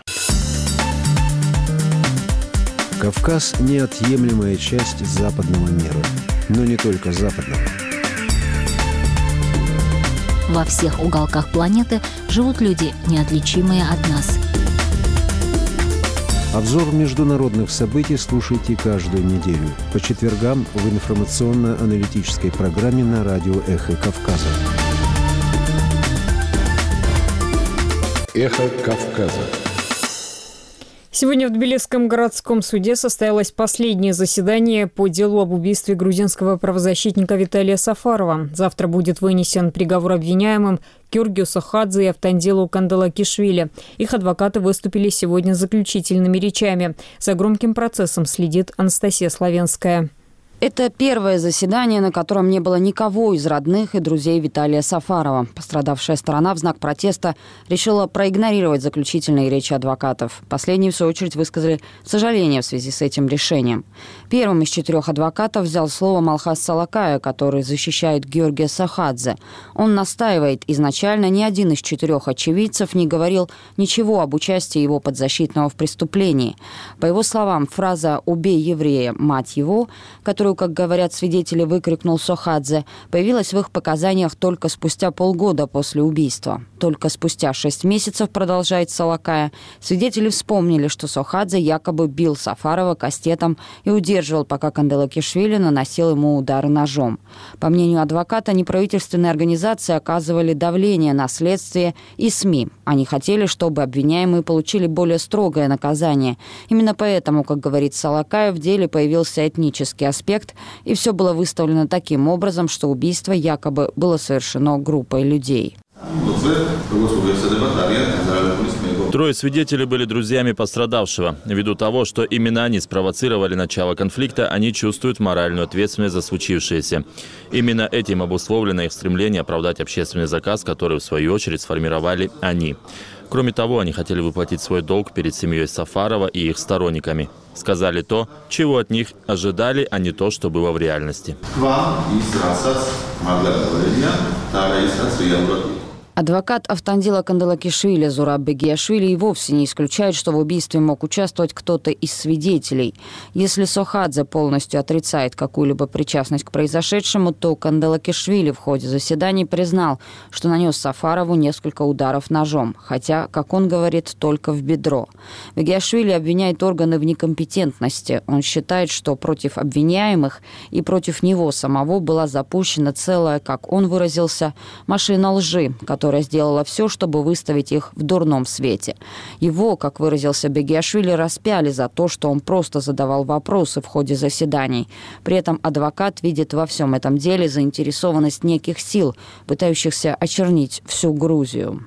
Кавказ – неотъемлемая часть западного мира. Но не только западного. Во всех уголках планеты живут люди, неотличимые от нас. Обзор международных событий слушайте каждую неделю по четвергам в информационно-аналитической программе на радио «Эхо Кавказа». «Эхо Кавказа». Сегодня в Тбилисском городском суде состоялось последнее заседание по делу об убийстве грузинского правозащитника Виталия Сафарова. Завтра будет вынесен приговор обвиняемым Георгию Сохадзе и Автандилу Канделакишвили. Их адвокаты выступили сегодня с заключительными речами. За громким процессом следит Анастасия Славенская. Это первое заседание, на котором не было никого из родных и друзей Виталия Сафарова. Пострадавшая сторона в знак протеста решила проигнорировать заключительные речи адвокатов. Последние, в свою очередь, высказали сожаление в связи с этим решением. Первым из четырех адвокатов взял слово Малхас Салакая, который защищает Георгия Сохадзе. Он настаивает, изначально ни один из четырех очевидцев не говорил ничего об участии его подзащитного в преступлении. По его словам, фраза «убей еврея, мать его», которую, как говорят свидетели, выкрикнул Сохадзе, появилась в их показаниях только спустя полгода после убийства. Только спустя шесть месяцев, продолжает Салакая, свидетели вспомнили, что Сохадзе якобы бил Сафарова кастетом и удерживал, пока Канделакишвили наносил ему удары ножом. По мнению адвоката, неправительственные организации оказывали давление на следствие и СМИ. Они хотели, чтобы обвиняемые получили более строгое наказание. Именно поэтому, как говорит Салакая, в деле появился этнический аспект, и все было выставлено таким образом, что убийство якобы было совершено группой людей. Трое свидетелей были друзьями пострадавшего. Ввиду того, что именно они спровоцировали начало конфликта, они чувствуют моральную ответственность за случившееся. Именно этим обусловлено их стремление оправдать общественный заказ, который, в свою очередь, сформировали они. Кроме того, они хотели выплатить свой долг перед семьей Сафарова и их сторонниками. Сказали то, чего от них ожидали, а не то, что было в реальности. Адвокат Автандила Канделакишвили Зураб Бегиашвили и вовсе не исключает, что в убийстве мог участвовать кто-то из свидетелей. Если Сохадзе полностью отрицает какую-либо причастность к произошедшему, то Канделакишвили в ходе заседаний признал, что нанес Сафарову несколько ударов ножом, хотя, как он говорит, только в бедро. Бегиашвили обвиняет органы в некомпетентности. Он считает, что против обвиняемых и против него самого была запущена целая, как он выразился, машина лжи, которая которая сделала все, чтобы выставить их в дурном свете. Его, как выразился Бегиашвили, распяли за то, что он просто задавал вопросы в ходе заседаний. При этом адвокат видит во всем этом деле заинтересованность неких сил, пытающихся очернить всю Грузию.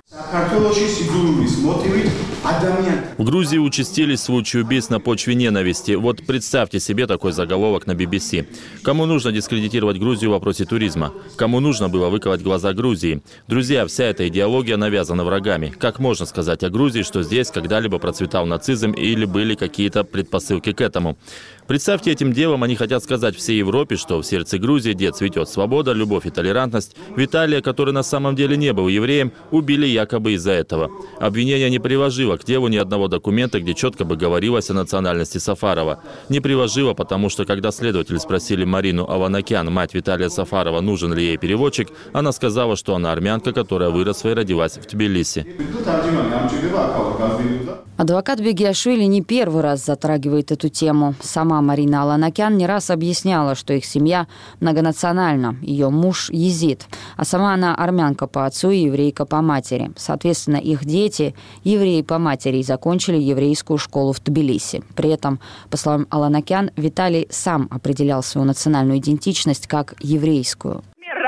В Грузии участились случаи убийств на почве ненависти. Вот представьте себе такой заголовок на би би си. Кому нужно дискредитировать Грузию в вопросе туризма? Кому нужно было выковать глаза Грузии? Друзья, вся эта идеология навязана врагами. Как можно сказать о Грузии, что здесь когда-либо процветал нацизм или были какие-то предпосылки к этому? Представьте, этим делом они хотят сказать всей Европе, что в сердце Грузии, где цветет свобода, любовь и толерантность, Виталия, который на самом деле не был евреем, убили якобы из-за этого. Обвинение не приложило к делу ни одного документа, где четко бы говорилось о национальности Сафарова. Не приложило, потому что, когда следователи спросили Марину Аванакян, мать Виталия Сафарова, нужен ли ей переводчик, она сказала, что она армянка, которая выросла и родилась в Тбилиси. Адвокат Бегиашвили не первый раз затрагивает эту тему. Сама Марина Аланакян не раз объясняла, что их семья многонациональна. Ее муж езид, а сама она армянка по отцу и еврейка по матери. Соответственно, их дети, евреи по матери, и закончили еврейскую школу в Тбилиси. При этом, по словам Аланакян, Виталий сам определял свою национальную идентичность как еврейскую.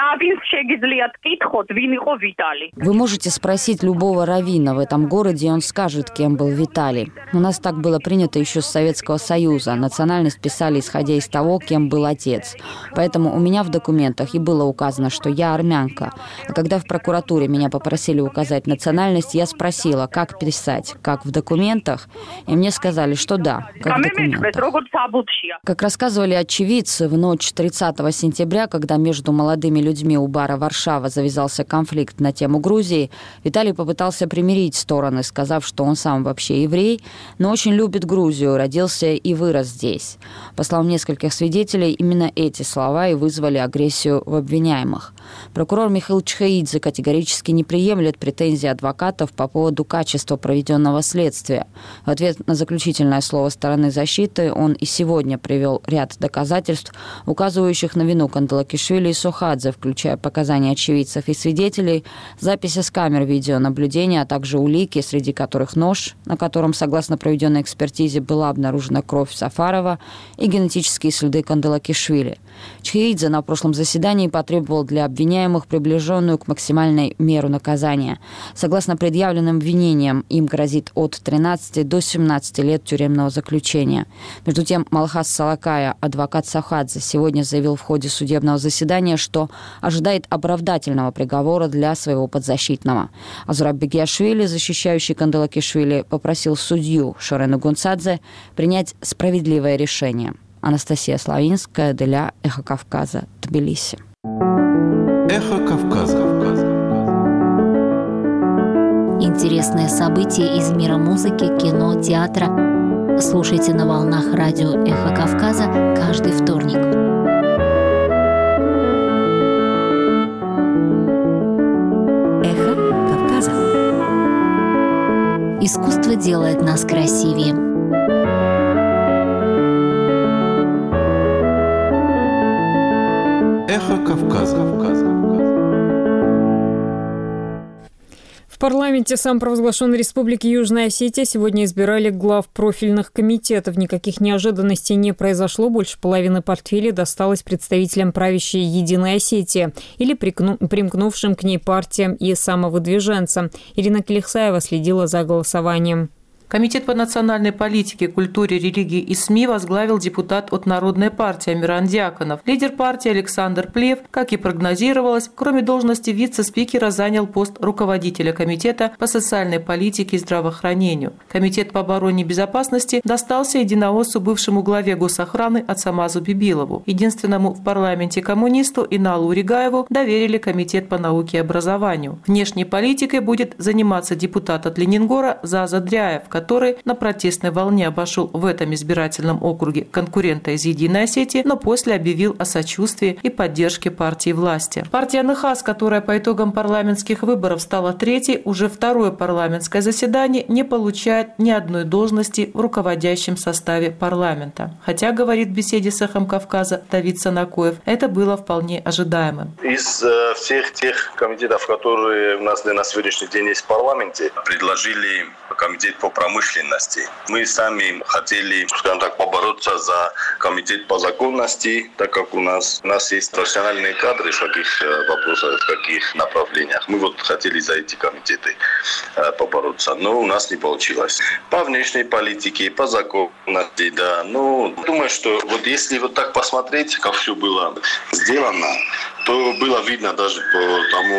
Вы можете спросить любого раввина в этом городе, и он скажет, кем был Виталий. У нас так было принято еще с Советского Союза. Национальность писали, исходя из того, кем был отец. Поэтому у меня в документах и было указано, что я армянка. А когда в прокуратуре меня попросили указать национальность, я спросила, как писать, как в документах, и мне сказали, что да, как в документах. Как рассказывали очевидцы, в ночь тридцатого сентября, когда между молодыми людьми у бара «Варшава» завязался конфликт на тему Грузии, Виталий попытался примирить стороны, сказав, что он сам вообще еврей, но очень любит Грузию, родился и вырос здесь. По словам нескольких свидетелей, именно эти слова и вызвали агрессию в обвиняемых. Прокурор Михаил Чхеидзе категорически не приемлет претензий адвокатов по поводу качества проведенного следствия. В ответ на заключительное слово стороны защиты он и сегодня привел ряд доказательств, указывающих на вину Канделакишвили и Сохадзе, включая показания очевидцев и свидетелей, записи с камер видеонаблюдения, а также улики, среди которых нож, на котором, согласно проведенной экспертизе, была обнаружена кровь Сафарова, и генетические следы Канделакишвили. Чхеидзе на прошлом заседании потребовал для обвиняемых приближенную к максимальной меру наказания. Согласно предъявленным обвинениям, им грозит от тринадцати до семнадцати лет тюремного заключения. Между тем, Малхас Салакая, адвокат Сохадзе, сегодня заявил в ходе судебного заседания, что ожидает оправдательного приговора для своего подзащитного. Азураб Бегиашвили, защищающий Канделакишвили, попросил судью Шорену Гунцадзе принять справедливое решение. Анастасия Славинская для «Эхо Кавказа», Тбилиси. «Эхо Кавказа». Интересные события из мира музыки, кино, театра. Слушайте на волнах радио «Эхо Кавказа» каждый вторник. «Эхо Кавказа». Искусство делает нас красивее. «Эхо Кавказа». В парламенте самопровозглашенной Республики Южная Осетия сегодня избирали глав профильных комитетов. Никаких неожиданностей не произошло. Больше половины портфелей досталось представителям правящей Единой Осетии или примкнувшим к ней партиям и самовыдвиженцам. Ирина Келихсаева следила за голосованием. Комитет по национальной политике, культуре, религии и СМИ возглавил депутат от Народной партии Амиран Дьяконов. Лидер партии Александр Плев, как и прогнозировалось, кроме должности вице-спикера, занял пост руководителя комитета по социальной политике и здравоохранению. Комитет по обороне и безопасности достался единоосу бывшему главе госохраны Ацамазу Бибилову. Единственному в парламенте коммунисту Иналу Уригаеву доверили комитет по науке и образованию. Внешней политикой будет заниматься депутат от Ленингора Заза Дряев, который на протестной волне обошел в этом избирательном округе конкурента из Единой Осетии, но после объявил о сочувствии и поддержке партии власти. Партия Нехас, которая по итогам парламентских выборов стала третьей, уже второе парламентское заседание не получает ни одной должности в руководящем составе парламента. Хотя, говорит в беседе с «Эхом Кавказа» Давид Санакоев, это было вполне ожидаемым. Из э, всех тех комитетов, которые у нас на сегодняшний день есть в парламенте, предложили комитет по промышленности. Мы сами хотели, скажем так, побороться за комитет по законности, так как у нас, у нас есть профессиональные кадры в каких вопросах, в каких направлениях. Мы вот хотели за эти комитеты э, побороться, но у нас не получилось. По внешней политике, по законности, да. Ну, думаю, что вот если вот так посмотреть, как все было сделано, то было видно даже по тому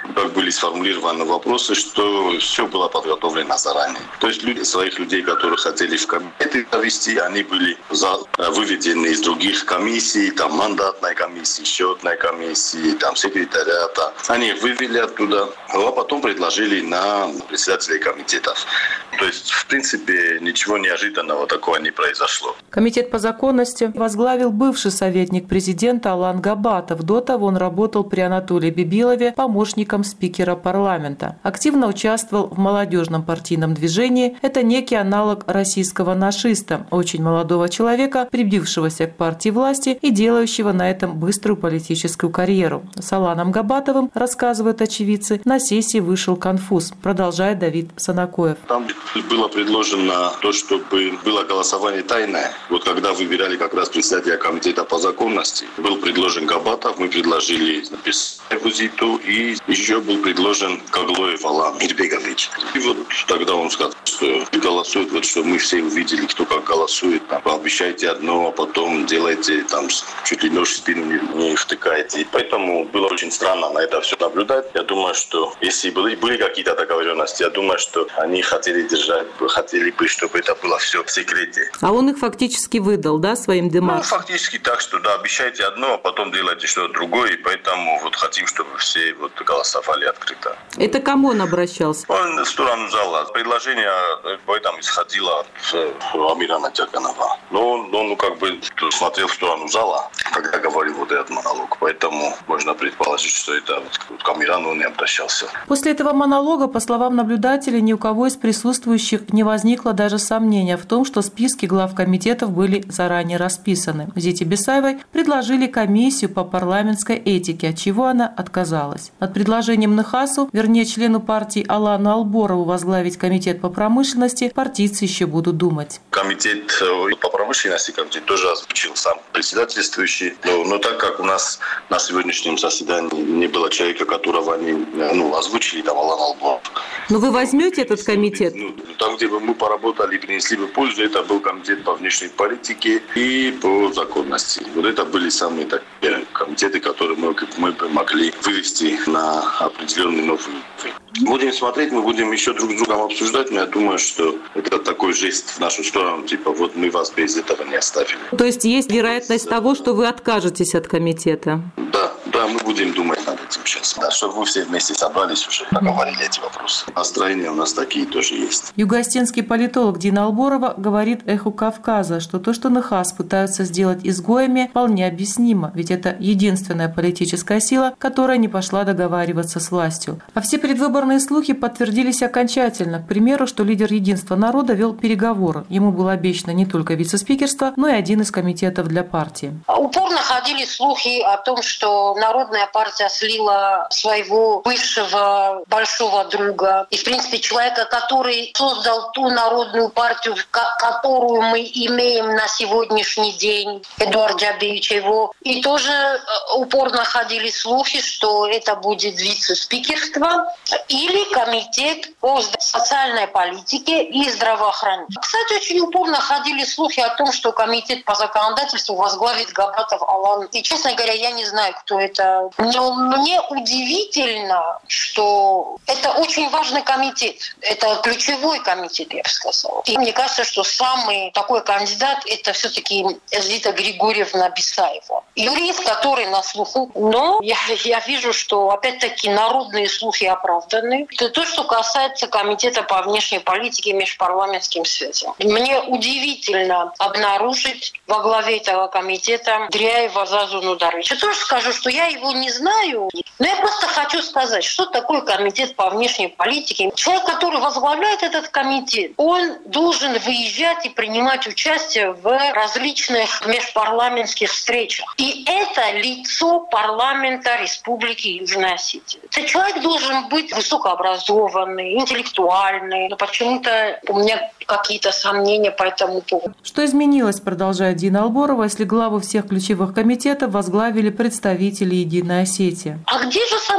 как были сформулированы вопросы, что все было подготовлено заранее. То есть люди, своих людей, которые хотели в комитеты довести, они были за, выведены из других комиссий, там мандатной комиссии, счетной комиссии, там секретариата. Они вывели оттуда, а потом предложили на председателей комитетов. То есть, в принципе, ничего неожиданного такого не произошло. Комитет по законности возглавил бывший советник президента Алан Габатов. До того он работал при Анатолии Бибилове помощником спикера парламента. Активно участвовал в молодежном партийном движении. Это некий аналог российского нашиста, очень молодого человека, прибившегося к партии власти и делающего на этом быструю политическую карьеру. С Аланом Габатовым, рассказывают очевидцы, на сессии вышел конфуз, продолжает Давид Санакоев. Там было предложено то, чтобы было голосование тайное. Вот когда выбирали как раз председателя комитета по законности, был предложен Габатов, мы предложили написать Вузиту, и еще был предложен Каглоев Алан Ирбегович. И вот тогда он сказал, что голосует, вот что мы все увидели, кто как голосует. Пообещайте одно, а потом делайте, там чуть ли нож в спину не, не втыкаете. И поэтому было очень странно на это все наблюдать. Я думаю, что если были, были какие-то договоренности, я думаю, что они хотели держать, хотели бы, чтобы это было все в секрете. А он их фактически выдал, да, своим демаршем? Ну, фактически так, что да, обещайте одно, а потом делайте что-то другое, и поэтому вот хотим, чтобы все вот голосовали открыто. Это к кому он обращался? Он в сторону зала. Предложение по этому исходило от Амирана Дьяконова. Но он, он как бы смотрел в сторону зала, когда говорил вот этот монолог. Поэтому можно предположить, что это вот к Амирану он не обращался. После этого монолога, по словам наблюдателей, ни у кого из присутствующих не возникло даже сомнения в том, что списки глав комитетов были заранее расписаны. Зите Бесаевой предложили комиссию по парламентской этике, от чего она отказалась. Над предложением Нехасу, вернее члену партии Алану Алборову, возглавить комитет по промышленности, партийцы еще будут думать. Комитет по промышленности комитет тоже озвучил сам председательствующий. Но, но так как у нас на сегодняшнем заседании не было человека, которого они ну, озвучили, там Алан Алборов. Но вы возьмете этот комитет? Ну, там, где бы мы поработали и принесли бы пользу, это был комитет по внешней политике и по законности. Вот это были самые такие комитеты, которые мы, мы бы могли вывести на определенный новый уровень. Будем смотреть, мы будем еще друг с другом обсуждать, но я думаю, что это такой жест в нашу сторону, типа вот мы вас без этого не оставили. То есть есть вероятность того, что вы откажетесь от комитета? Да, да, мы будем думать над этим сейчас. Да, чтобы вы все вместе собрались уже, проговорили эти вопросы. Настроения у нас такие тоже есть. Юго-Остинский политолог Дина Алборова говорит «Эху Кавказа», что то, что Нехас пытаются сделать изгоями, вполне объяснимо, ведь это единственная политическая сила, которая не пошла договариваться с властью. А все предвыборные слухи подтвердились окончательно. К примеру, что лидер Единства народа вел переговоры. Ему было обещано не только вице-спикерство, но и один из комитетов для партии. Упорно ходили слухи о том, что Народная партия слила своего бывшего большого друга. И, в принципе, человека, который создал ту народную партию, которую мы имеем на сегодняшний день, Эдуард Джабиевич его. И тоже упорно ходили слухи, что это будет вице-спикерство или комитет по социальной политике и здравоохранению. Кстати, очень упорно ходили слухи о том, что комитет по законодательству возглавит Габатов Алан. И, честно говоря, я не знаю, кто это. Но мне удивительно, что это очень важный комитет. Это ключевой комитет, я бы сказала. И мне кажется, что самый такой кандидат – это все-таки Зита Григорьевна Бесаева. Юрист, который на слуху. Но я, я вижу, что, опять-таки, народные слухи оправданы. Это то, что касается комитета по внешней политике и межпарламентским связям. Мне удивительно обнаружить во главе этого комитета Дряева Зазу Нударовича. Я тоже скажу, что я его не знаю, но я просто хочу сказать, что такое комитет по внешней политике. Человек, который возглавляет этот комитет, он должен выезжать и принимать участие в различных межпарламентских встречах. И это лицо парламента Республики Южная Осетия. Этот человек должен быть высокообразованный, интеллектуальный, но почему-то у меня какие-то сомнения по этому поводу. Что изменилось, продолжает Дина Алборова, если главы всех ключевых комитетов возглавили представители Единой Осетии? А где же самая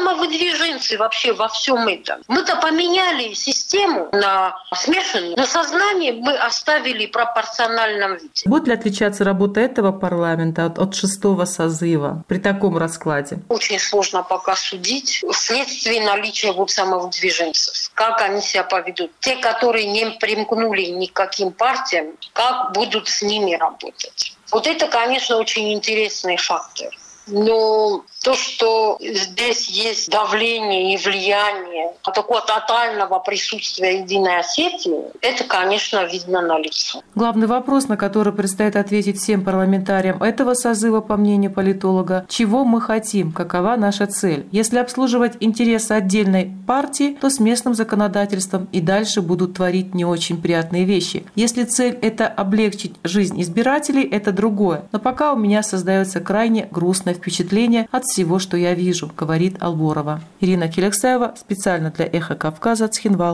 самовыдвиженцы вообще во всем этом. Мы-то поменяли систему на смешанную, но сознание мы оставили в пропорциональном виде. Будет ли отличаться работа этого парламента от, от шестого созыва при таком раскладе? Очень сложно пока судить вследствие наличия вот самовыдвиженцев. Как они себя поведут. Те, которые не примкнули ни к каким партиям, как будут с ними работать. Вот это, конечно, очень интересный фактор. Но то, что здесь есть давление и влияние такого тотального присутствия Единой Осетии, это, конечно, видно налицо. Главный вопрос, на который предстоит ответить всем парламентариям этого созыва, по мнению политолога, чего мы хотим, какова наша цель. Если обслуживать интересы отдельной партии, то с местным законодательством и дальше будут творить не очень приятные вещи. Если цель – это облегчить жизнь избирателей, это другое. Но пока у меня создается крайне грустное впечатление от всего, что я вижу, говорит Алборова. Ирина Келексаева, специально для «Эхо Кавказа», Цхинвал.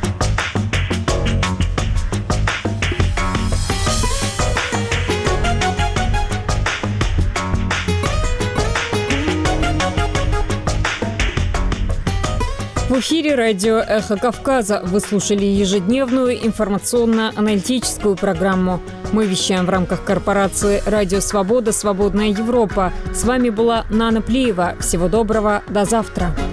В эфире радио «Эхо Кавказа». Вы слушали ежедневную информационно-аналитическую программу. Мы вещаем в рамках корпорации «Радио Свобода. Свободная Европа». С вами была Нана Плиева. Всего доброго. До завтра.